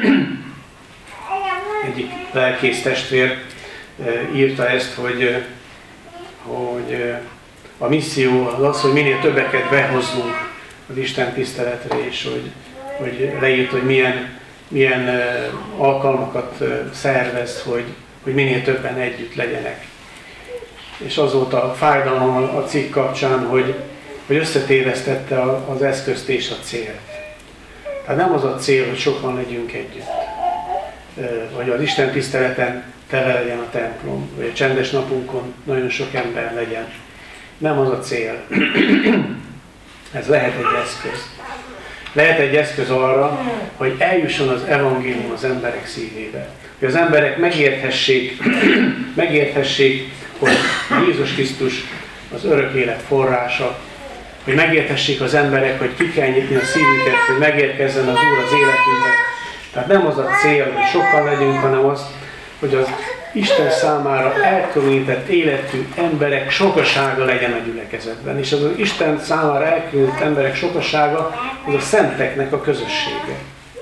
Egyik lelkész testvér írta ezt, hogy, hogy a misszió az az, hogy minél többeket behozzunk az Isten tiszteletre, és hogy, hogy leírt, hogy milyen, milyen alkalmakat szervez, hogy, hogy minél többen együtt legyenek. És azóta fájdalom a cikk kapcsán, hogy, hogy összetévesztette az eszközt és a célt. Tehát nem az a cél, hogy sokan legyünk együtt, vagy az Isten tiszteleten tele legyen a templom, vagy a csendes napunkon nagyon sok ember legyen. Nem az a cél. Ez lehet egy eszköz. Lehet egy eszköz arra, hogy eljusson az evangélium az emberek szívébe. Hogy az emberek megérthessék, megérthessék, hogy Jézus Krisztus az örök élet forrása, hogy megérthessék az emberek, hogy ki kell nyitni a szívüket, hogy megérkezzen az Úr az életünkbe. Tehát nem az a cél, hogy sokan legyünk, hanem az, hogy az Isten számára elkülönített életű emberek sokasága legyen a gyülekezetben. És az, az Isten számára elkülönített emberek sokasága, az a szenteknek a közössége.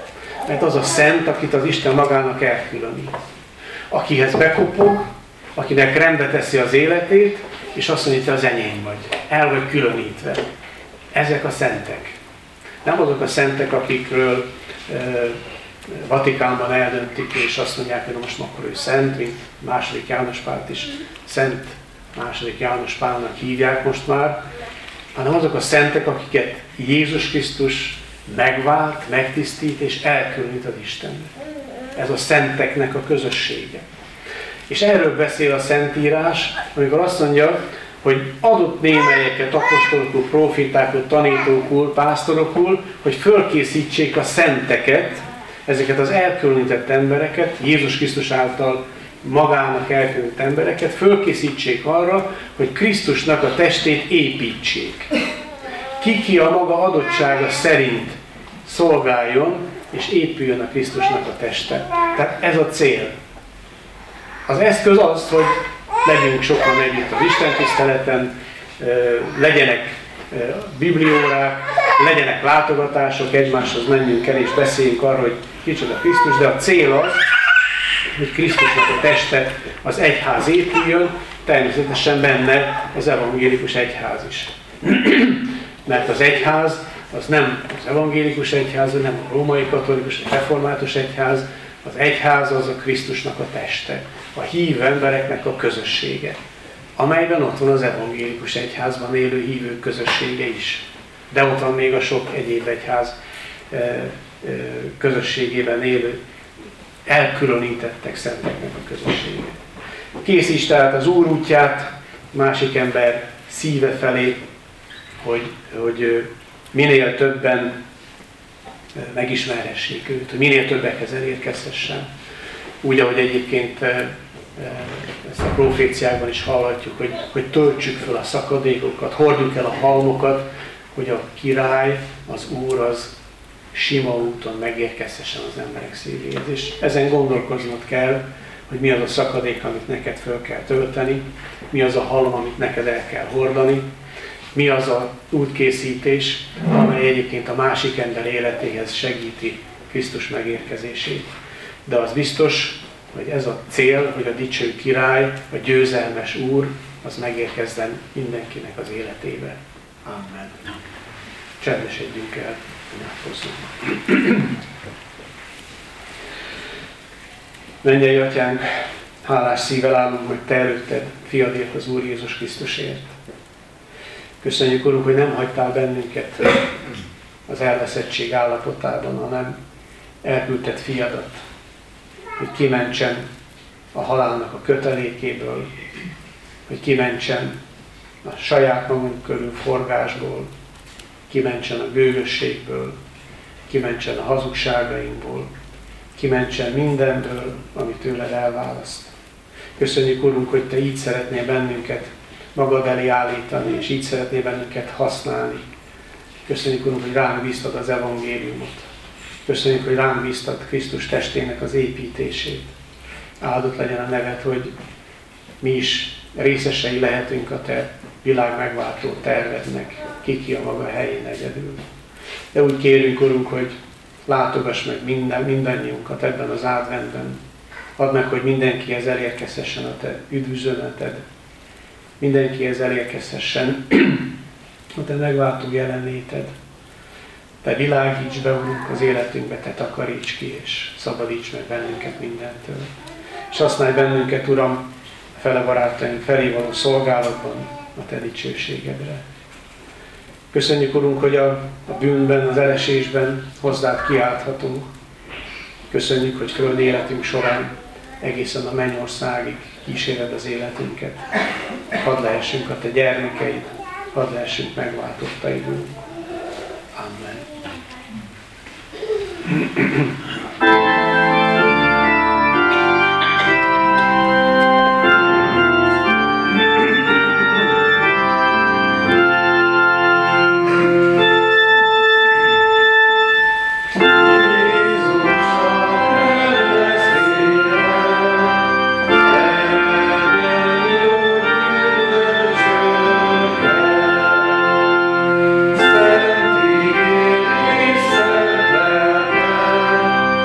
Mert az a szent, akit az Isten magának elkülönít. Akihez bekopog, akinek rendbe teszi az életét, és azt mondja, hogy te az enyém vagy. El vagy különítve. Ezek a szentek. Nem azok a szentek, akikről e, Vatikánban eldöntik, és azt mondják, hogy most akkor ő szent, mint második János Pált is szent második János Pálnak hívják most már, hanem azok a szentek, akiket Jézus Krisztus megvált, megtisztít és elkülönít az Istennek. Ez a szenteknek a közössége. És erről beszél a Szentírás, amikor azt mondja, hogy adott némelyeket apostolokul, profétákul, tanítókul, pásztorokul, hogy fölkészítsék a szenteket, ezeket az elkülönített embereket, Jézus Krisztus által magának elkülönített embereket, fölkészítsék arra, hogy Krisztusnak a testét építsék. Ki-ki a maga adottsága szerint szolgáljon, és épüljön a Krisztusnak a teste. Tehát ez a cél. Az eszköz az, hogy legyünk sokan együtt az istentiszteleten, legyenek bibliórák, legyenek látogatások, egymáshoz menjünk el és beszéljünk arról, hogy kicsoda Krisztus, de a cél az, hogy Krisztusnak a teste, az egyház épüljön, természetesen benne az evangélikus egyház is. Mert az egyház az nem az evangélikus egyház, nem a római katolikus, a református egyház, az egyház az a Krisztusnak a teste, a hívő embereknek a közössége, amelyben ott van az evangélikus egyházban élő hívők közössége is. De ott van még a sok egyéb egyház közösségében élő, elkülönítettek szenteknek a közössége. Készíts tehát az Úr útját, másik ember szíve felé, hogy, hogy minél többen megismerhessék őt, hogy minél többekhez elérkezhessen. Úgy, ahogy egyébként ezt a proféciákban is hallhatjuk, hogy, hogy töltsük fel a szakadékokat, hordjuk el a halmokat, hogy a király, az Úr az sima úton megérkezhessen az emberek szívéhez. És ezen gondolkoznod kell, hogy mi az a szakadék, amit neked föl kell tölteni, mi az a halom, amit neked el kell hordani, mi az a útkészítés, amely egyébként a másik ember életéhez segíti Krisztus megérkezését. De az biztos, hogy ez a cél, hogy a dicső király, a győzelmes Úr, az megérkezzen mindenkinek az életébe. Amen. Csendesedjünk el, imádkozzunk. Mennyei Atyánk, hálás szívvel állunk, hogy Te előtted, fiadért, az Úr Jézus Krisztusért. Köszönjük, Urunk, hogy nem hagytál bennünket az elveszettség állapotában, hanem elküldted fiadat, hogy kimentsen a halálnak a kötelékéből, hogy kimentsen a saját magunk körül forgásból, kimentsen a gőgösségből, kimentsen a hazugságainkból, kimentsen mindenből, ami tőled elválaszt. Köszönjük, Urunk, hogy Te így szeretnél bennünket magad elé állítani, és így szeretnél bennünket használni. Köszönjük, Urunk, hogy ránk bíztad az evangéliumot. Köszönjük, hogy ránk bíztad Krisztus testének az építését. Áldott legyen a neved, hogy mi is részesei lehetünk a Te világ megváltó tervednek, ki-ki a maga helyén egyedül. De úgy kérünk, Urunk, hogy látogass meg minden, mindannyiunkat ebben az adventben. Add meg, hogy mindenkihez elérkezhessen a Te üdvüzsöneted. Mindenkihez elérkezhessen a Te megváltó jelenléted. Te világíts be, Urunk, az életünkbe, Te takaríts ki, és szabadíts meg bennünket mindentől. És használj bennünket, Uram, a fele barátaink felé való szolgálatban a Te dicsőségedre. Köszönjük, Urunk, hogy a, a bűnben, az elesésben hozzád kiálthatunk. Köszönjük, hogy földi életünk során egészen a mennyországig kíséred az életünket. Hadd lehessünk a Te gyermekeid, hadd lehessünk megváltottaid, Urunk. Amen. Szent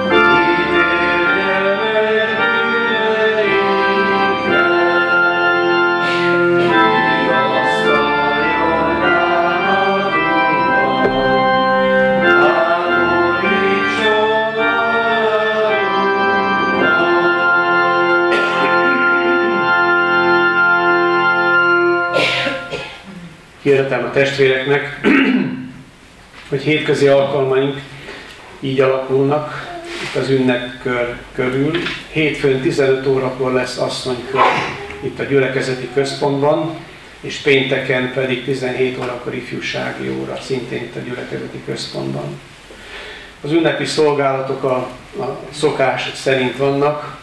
Hirdetem a testvéreknek, hogy hétközi alkalmaink így alakulnak itt az ünnepkör körül. Hétfőn tizenöt órakor lesz asszonykör itt a gyülekezeti központban, és pénteken pedig tizenhét órakor ifjúsági óra, szintén itt a gyülekezeti központban. Az ünnepi szolgálatok a, a szokás szerint vannak.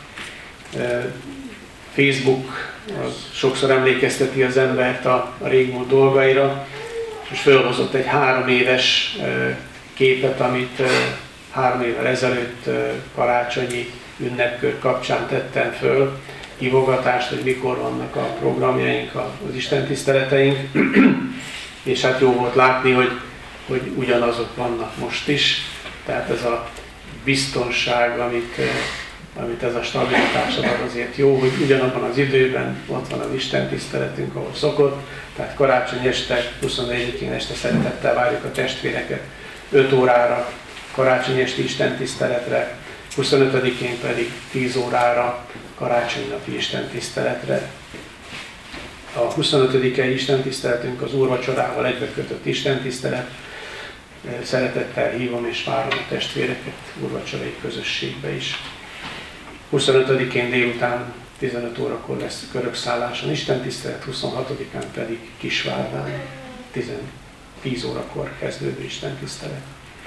Facebook az sokszor emlékezteti az embert a, a régmúlt dolgaira, és fölhozott egy három éves képet, amit három évvel ezelőtt karácsonyi ünnepkör kapcsán tettem föl, hívogatást, hogy mikor vannak a programjaink, az istentiszteleteink, és hát jó volt látni, hogy, hogy ugyanazok vannak most is, tehát ez a biztonság, amit, amit ez a stabilitás ad, azért jó, hogy ugyanabban az időben ott van az istentiszteletünk, ahol szokott, tehát karácsony este, huszonegyedikén este szeretettel várjuk a testvéreket öt órára, karácsony esti istentiszteletre, huszonötödikén pedig tíz órára karácsonynapi istentiszteletre. A huszonötödikei istentiszteletünk az úrvacsorával egybekötött istentisztelet. Szeretettel hívom és várom a testvéreket úrvacsorai közösségbe is. huszonötödikén délután tizenöt órakor lesz körökszálláson istentisztelet, huszonhatodikán pedig Kisvárdán tíz órakor kezdődő istentisztelet.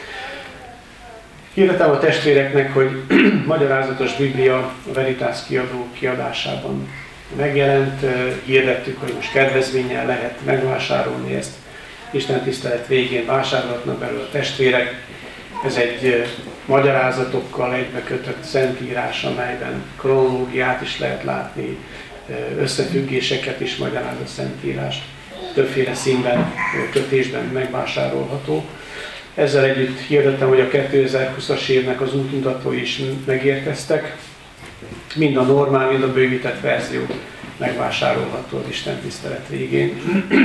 Hirdetem a testvéreknek, hogy Magyarázatos Biblia a Veritas kiadó kiadásában megjelent. Hirdettük, hogy most kedvezménnyel lehet megvásárolni ezt. Istentisztelet végén vásárolhatnak belőle a testvérek. Ez egy magyarázatokkal egybekötött szentírás, amelyben kronológiát is lehet látni, összefüggéseket is magyaráz a szentírás. Többféle színben, kötésben megvásárolható. Ezzel együtt hirdettem, hogy a kétezer-húszas évnek az útmutatói is megérkeztek. Mind a normál, mind a bővített verzió megvásárolható az istentisztelet végén.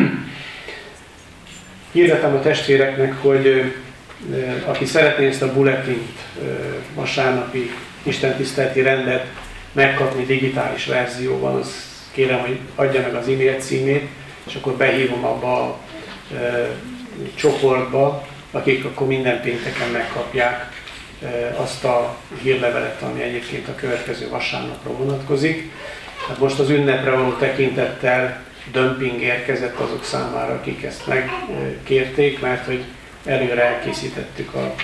Hirdettem a testvéreknek, hogy aki szeretné ezt a bulletint, vasárnapi istentiszteleti rendet megkapni digitális verzióban, az kérem, hogy adja meg az e-mail címét, és akkor behívom abba a e, csoportba, akik akkor minden pénteken megkapják e, azt a hírlevelet, ami egyébként a következő vasárnapra vonatkozik. Hát most az ünnepre való tekintettel dömping érkezett azok számára, akik ezt megkérték, mert hogy előre elkészítettük a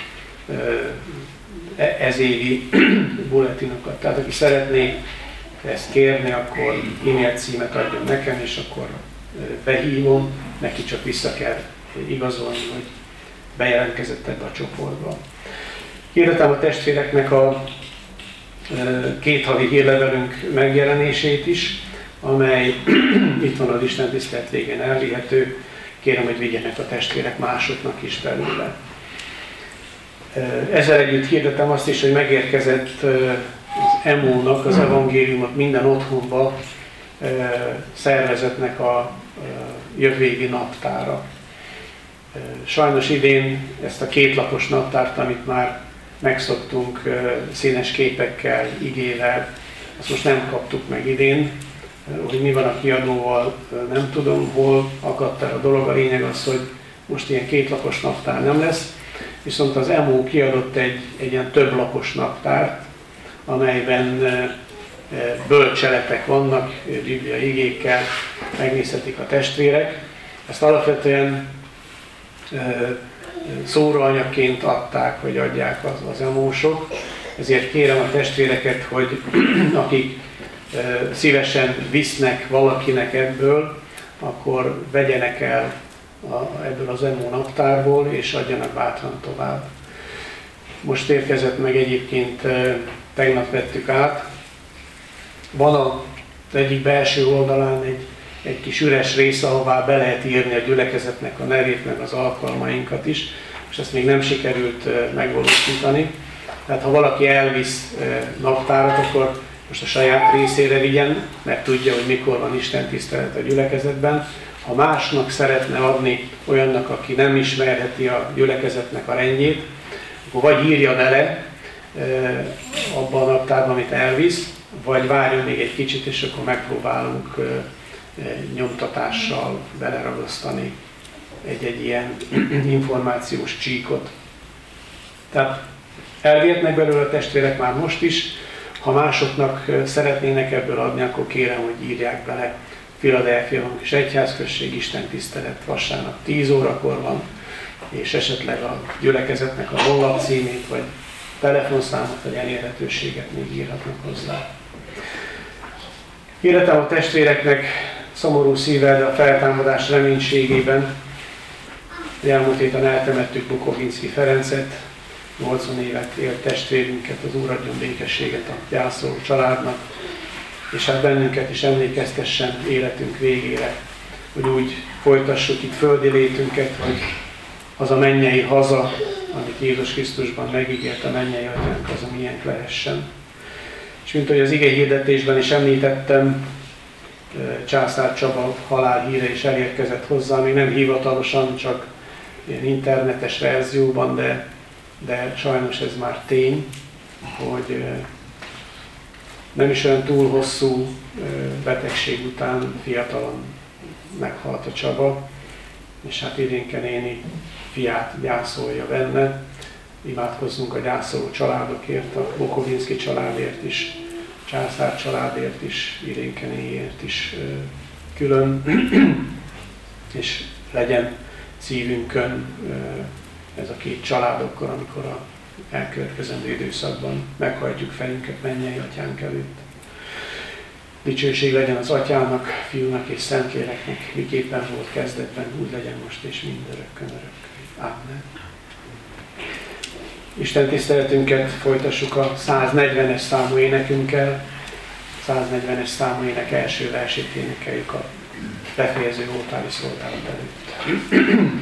ezévi bulletinokat. Tehát aki szeretné ezt kérni, akkor e-mail címet adjon nekem, és akkor behívom, neki csak vissza kell igazolni, hogy bejelentkezett ebbe a csoportba. Hirdetem a testvéreknek a két havi hírlevelünk megjelenését is, amely itt van az istentisztelet végén elvihető. Kérem, hogy vigyenek a testvérek másoknak is belőle. Ezzel együtt hirdetem azt is, hogy megérkezett az e em o-nak az evangéliumot minden otthonba szervezetnek a jövőévi naptára. Sajnos idén ezt a kétlapos naptárt, amit már megszoktunk színes képekkel, igével, azt most nem kaptuk meg idén. Hogy mi van a kiadóval, nem tudom, hol akadt el a dolog. A lényeg az, hogy most ilyen kétlapos naptár nem lesz, viszont az e em o kiadott egy, egy ilyen többlapos naptárt, amelyben bölcseletek vannak, bibliai igékkel, megnézhetik a testvérek. Ezt alapvetően szóraanyagként adták, vagy adják az, az e em o-sok. Ezért kérem a testvéreket, hogy akik szívesen visznek valakinek ebből, akkor vegyenek el a, ebből az e em o naptárból, és adjanak bátran tovább. Most érkezett meg egyébként, tegnap vettük át. Van az egyik belső oldalán egy, egy kis üres rész, ahová be lehet írni a gyülekezetnek a nevét, meg az alkalmainkat is, és ezt még nem sikerült megvalósítani. Tehát ha valaki elvisz naptárat, akkor most a saját részére vigyen, mert tudja, hogy mikor van istentisztelet a gyülekezetben. Ha másnak szeretne adni olyannak, aki nem ismerheti a gyülekezetnek a rendjét, akkor vagy írja bele e, abban a naptárban, amit elvisz, vagy várjon még egy kicsit, és akkor megpróbálunk e, e, nyomtatással beleragasztani egy-egy ilyen információs csíkot. Tehát elvihetnek belőle a testvérek már most is, ha másoknak szeretnének ebből adni, akkor kérem, hogy írják bele. Philadelphia és egyházközség, Isten tisztelet vasárnap tíz órakor van, és esetleg a gyülekezetnek a honlap címét, vagy telefonszámot, vagy elérhetőséget még írhatnak hozzá. Hirdetem a testvéreknek szomorú szívvel, de a feltámadás reménységében, hogy elmúlt héten eltemettük Bukovinski Ferencet, nyolcvan évet élt testvérünket, az Úr adjon békességet a gyászoló családnak, és hát bennünket is emlékeztessen életünk végére, hogy úgy folytassuk itt földi létünket, hogy az a mennyei haza, amit Jézus Krisztusban megígért, a mennyei atyánk, az a miénk lehessen. És mint ahogy az ige hirdetésben is említettem, Császár Csaba halálhíre is elérkezett hozzá, még nem hivatalosan, csak ilyen internetes verzióban, de, de sajnos ez már tény, hogy nem is olyan túl hosszú betegség után fiatalon meghalt a Csaba, és hát Irénke néni fiát gyászolja benne. Imádkozzunk a gyászoló családokért, a Bukovinski családért is, Császár családért is, Irénke néniért is külön, és legyen szívünkön ez a két család akkor, amikor a elkövetkezendő időszakban meghajtjuk fejünket mennyei atyánk előtt. Dicsőség legyen az atyának, fiúnak és szentléleknek, miképpen volt kezdetben, úgy legyen most és mindörökkön örökkön. Amen. Isten tiszteletünket folytassuk a száznegyvenes számú énekünkkel. száznegyvenes számú ének első versét énekeljük a befejező oltári szolgálat előtt.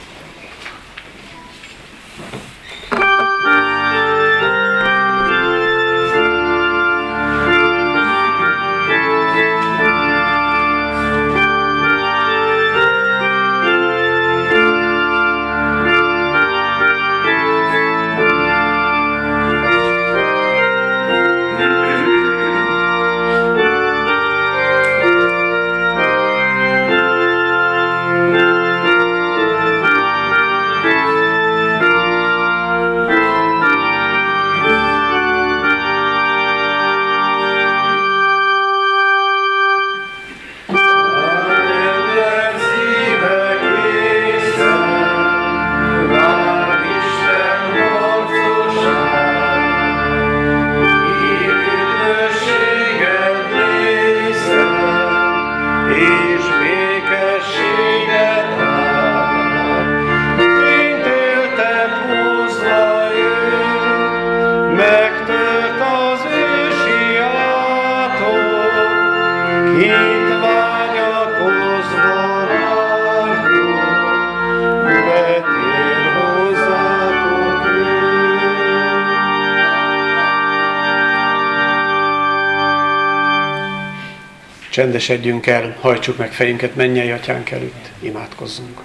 Csendesedjünk el, hajtsuk meg fejünket mennyei atyánk előtt, imádkozzunk.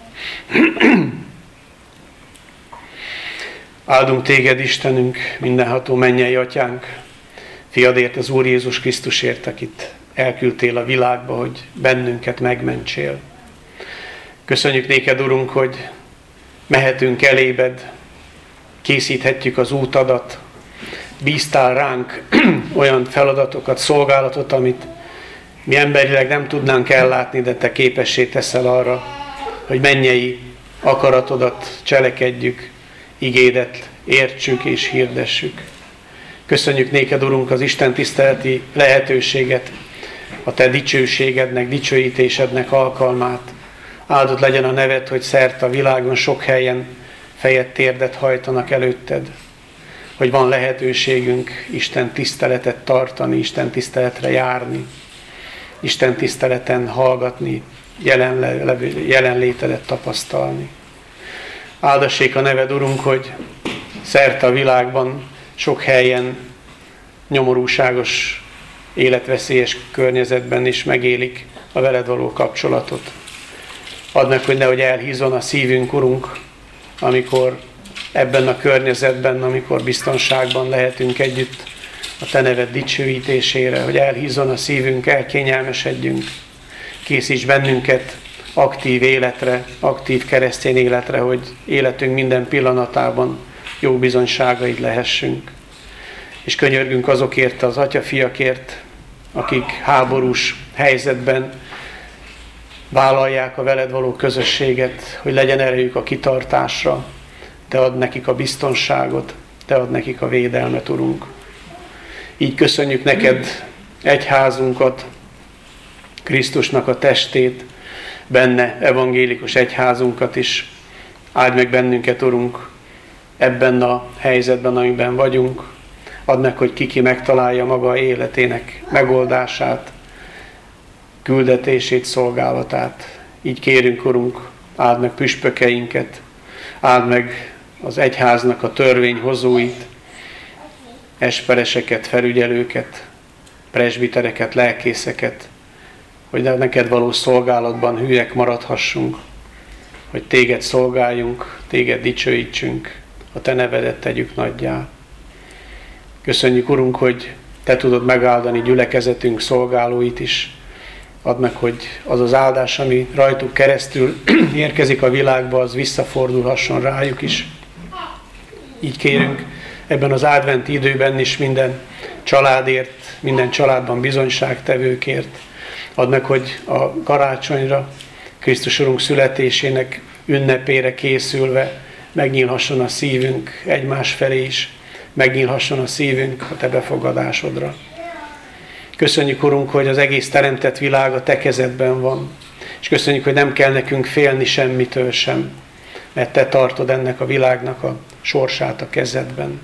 Áldunk téged, Istenünk, mindenható mennyei atyánk, fiadért, az Úr Jézus Krisztusért, akit elküldtél a világba, hogy bennünket megmentsél. Köszönjük néked, Urunk, hogy mehetünk elébed, készíthetjük az útadat, bíztál ránk olyan feladatokat, szolgálatot, amit mi emberileg nem tudnánk ellátni, de te képessé teszel arra, hogy mennyei akaratodat cselekedjük, igédet értsük és hirdessük. Köszönjük néked, Urunk, az Isten tiszteleti lehetőséget, a te dicsőségednek, dicsőítésednek alkalmát. Áldott legyen a neved, hogy szerte a világon sok helyen fejet térdet hajtanak előtted, hogy van lehetőségünk Isten tiszteletet tartani, Isten tiszteletre járni, Isten tiszteleten hallgatni, jelenlétedet tapasztalni. Áldassék a neved, Urunk, hogy szerte a világban sok helyen nyomorúságos, életveszélyes környezetben is megélik a veled való kapcsolatot. Add meg, hogy nehogy elhízzon a szívünk, Urunk, amikor ebben a környezetben, amikor biztonságban lehetünk együtt a te neved dicsőítésére, hogy elhízzon a szívünk, elkényelmesedjünk, készíts bennünket aktív életre, aktív keresztény életre, hogy életünk minden pillanatában jó bizonyságaid lehessünk. És könyörgünk azokért az atyafiakért, akik háborús helyzetben vállalják a veled való közösséget, hogy legyen erejük a kitartásra. Te add nekik a biztonságot, Te add nekik a védelmet, Urunk. Így köszönjük neked egyházunkat, Krisztusnak a testét, benne evangélikus egyházunkat is. Áld meg bennünket, Urunk, ebben a helyzetben, amiben vagyunk. Add meg, hogy ki-ki megtalálja maga életének megoldását, küldetését, szolgálatát. Így kérünk, Urunk, áld meg püspökeinket, áld meg az egyháznak a törvényhozóit, espereseket, felügyelőket, presbitereket, lelkészeket, hogy neked való szolgálatban hűek maradhassunk, hogy téged szolgáljunk, téged dicsőítsünk, a te nevedet tegyük nagyjá. Köszönjük, Urunk, hogy te tudod megáldani gyülekezetünk szolgálóit is. Add meg, hogy az az áldás, ami rajtuk keresztül érkezik a világba, az visszafordulhasson rájuk is. Így kérünk ebben az adventi időben is minden családért, minden családban bizonyságtevőkért. Add meg, hogy a karácsonyra, Krisztus Urunk születésének ünnepére készülve megnyílhasson a szívünk egymás felé is, megnyílhasson a szívünk a te befogadásodra. Köszönjük, Urunk, hogy az egész teremtett világ a te kezedben van, és köszönjük, hogy nem kell nekünk félni semmitől sem, mert te tartod ennek a világnak a sorsát a kezedben.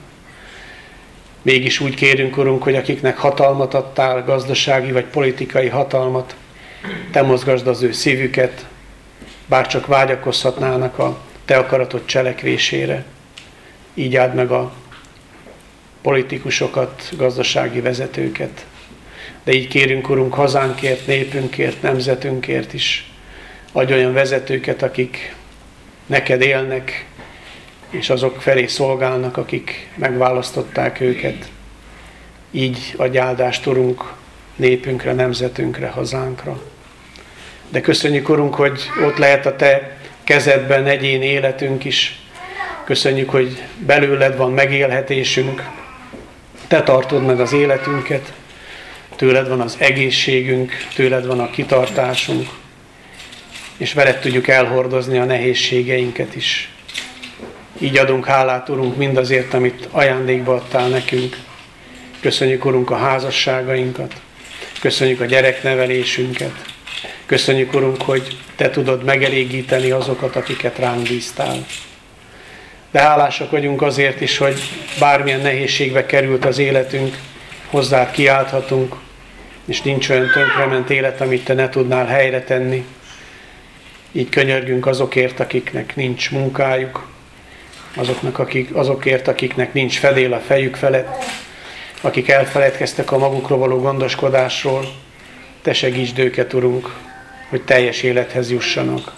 Mégis úgy kérünk, Urunk, hogy akiknek hatalmat adtál, gazdasági vagy politikai hatalmat, te mozgasd az ő szívüket, bárcsak vágyakozhatnának a te akaratod cselekvésére. Így áld meg a politikusokat, gazdasági vezetőket. De így kérünk, Urunk, hazánkért, népünkért, nemzetünkért is. Adj olyan vezetőket, akik neked élnek, és azok felé szolgálnak, akik megválasztották őket. Így adj áldást, Urunk, népünkre, nemzetünkre, hazánkra. De köszönjük, Urunk, hogy ott lehet a te kezedben egyéni életünk is. Köszönjük, hogy belőled van megélhetésünk. Te tartod meg az életünket. Tőled van az egészségünk, tőled van a kitartásunk, és veled tudjuk elhordozni a nehézségeinket is. Így adunk hálát, Urunk, mindazért, amit ajándékba adtál nekünk. Köszönjük, Urunk, a házasságainkat. Köszönjük a gyereknevelésünket. Köszönjük, Urunk, hogy te tudod megelégíteni azokat, akiket ránk bíztál. De hálásak vagyunk azért is, hogy bármilyen nehézségbe került az életünk, hozzád kiálthatunk, és nincs olyan tönkrement élet, amit te ne tudnál helyre tenni. Így könyörgünk azokért, akiknek nincs munkájuk, azoknak, akik, azokért, akiknek nincs fedél a fejük felett, akik elfeledkeztek a magukról való gondoskodásról. Te segítsd őket, Urunk, hogy teljes élethez jussanak.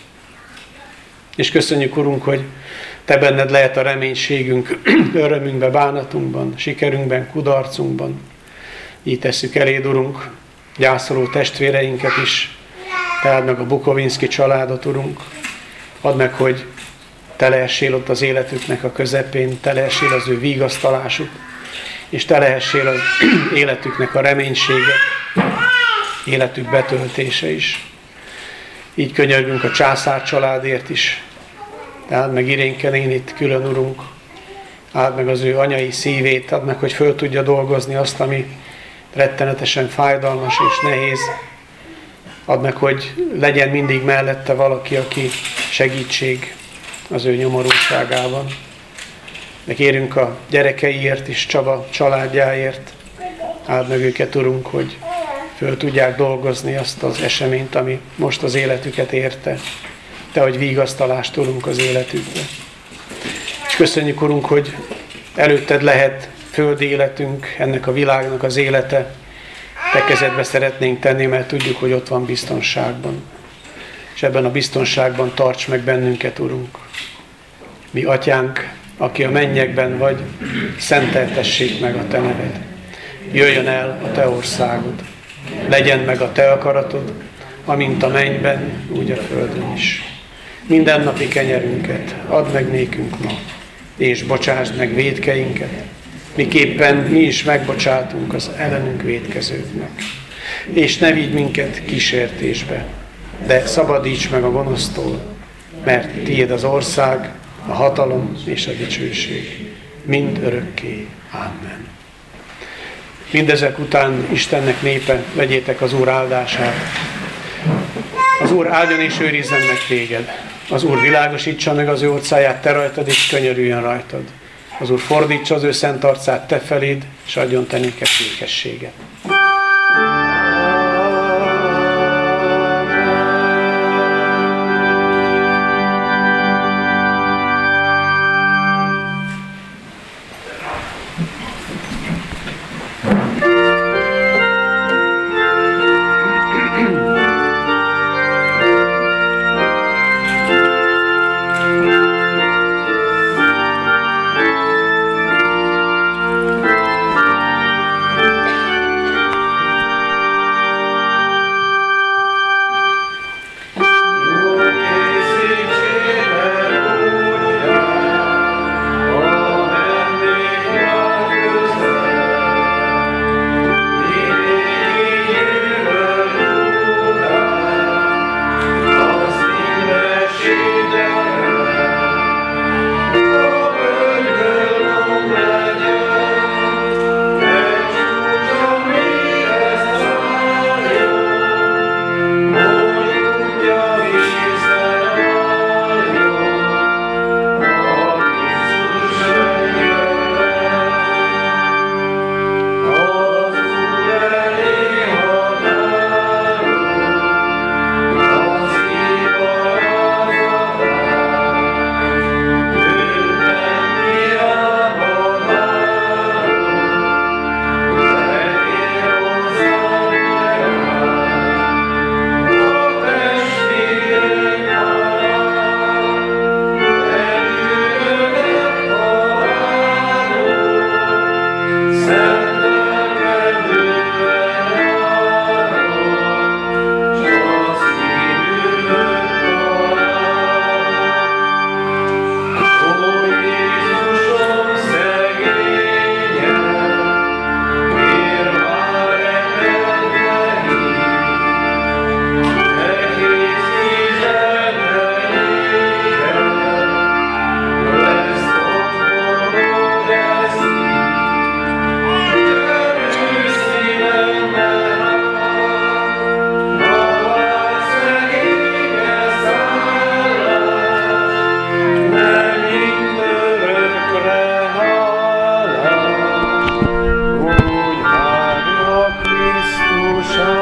És köszönjük, Urunk, hogy te benned lehet a reménységünk, örömünkben, bánatunkban, sikerünkben, kudarcunkban. Így tesszük eléd, Urunk, gyászoló testvéreinket is. Te add meg a Bukovinszki családot, Urunk. Add meg, hogy te lehessél ott az életüknek a közepén, te lehessél az ő vigasztalásuk, és te lehessél az életüknek a reménysége, életük betöltése is. Így könyörgünk a császár családért is. Te add meg Irénke nénit külön, Urunk. Áld meg az ő anyai szívét, add meg, hogy föl tudja dolgozni azt, ami rettenetesen fájdalmas és nehéz. Add meg, hogy legyen mindig mellette valaki, aki segítség az ő nyomorúságában. De kérünk a gyerekeiért is, Csaba családjáért. Áld meg őket, Urunk, hogy föl tudják dolgozni azt az eseményt, ami most az életüket érte. Te, hogy vigasztalást tudunk az életükbe. És köszönjük, Urunk, hogy előtted lehet földi életünk, ennek a világnak az élete. Te kezedbe szeretnénk tenni, mert tudjuk, hogy ott van biztonságban. És ebben a biztonságban tarts meg bennünket, Urunk. Mi Atyánk, aki a mennyekben vagy, szenteltessék meg a te neved. Jöjjön el a te országod. Legyen meg a te akaratod, amint a mennyben, úgy a földön is. Mindennapi kenyerünket add meg nékünk ma, és bocsásd meg vétkeinket, miképpen mi is megbocsátunk az ellenünk vétkezőknek. És ne vigy minket kísértésbe, de szabadíts meg a gonosztól, mert tiéd az ország, a hatalom és a dicsőség, mind örökké. Amen. Mindezek után, Istennek népe, vegyétek az Úr áldását. Az Úr áldjon és őrizzen meg téged. Az Úr világosítsa meg az ő orcáját te rajtad, és könyörüljön rajtad. Az Úr fordítsa az ő szent arcát te feléd, és adjon te néked békességet. Krisztus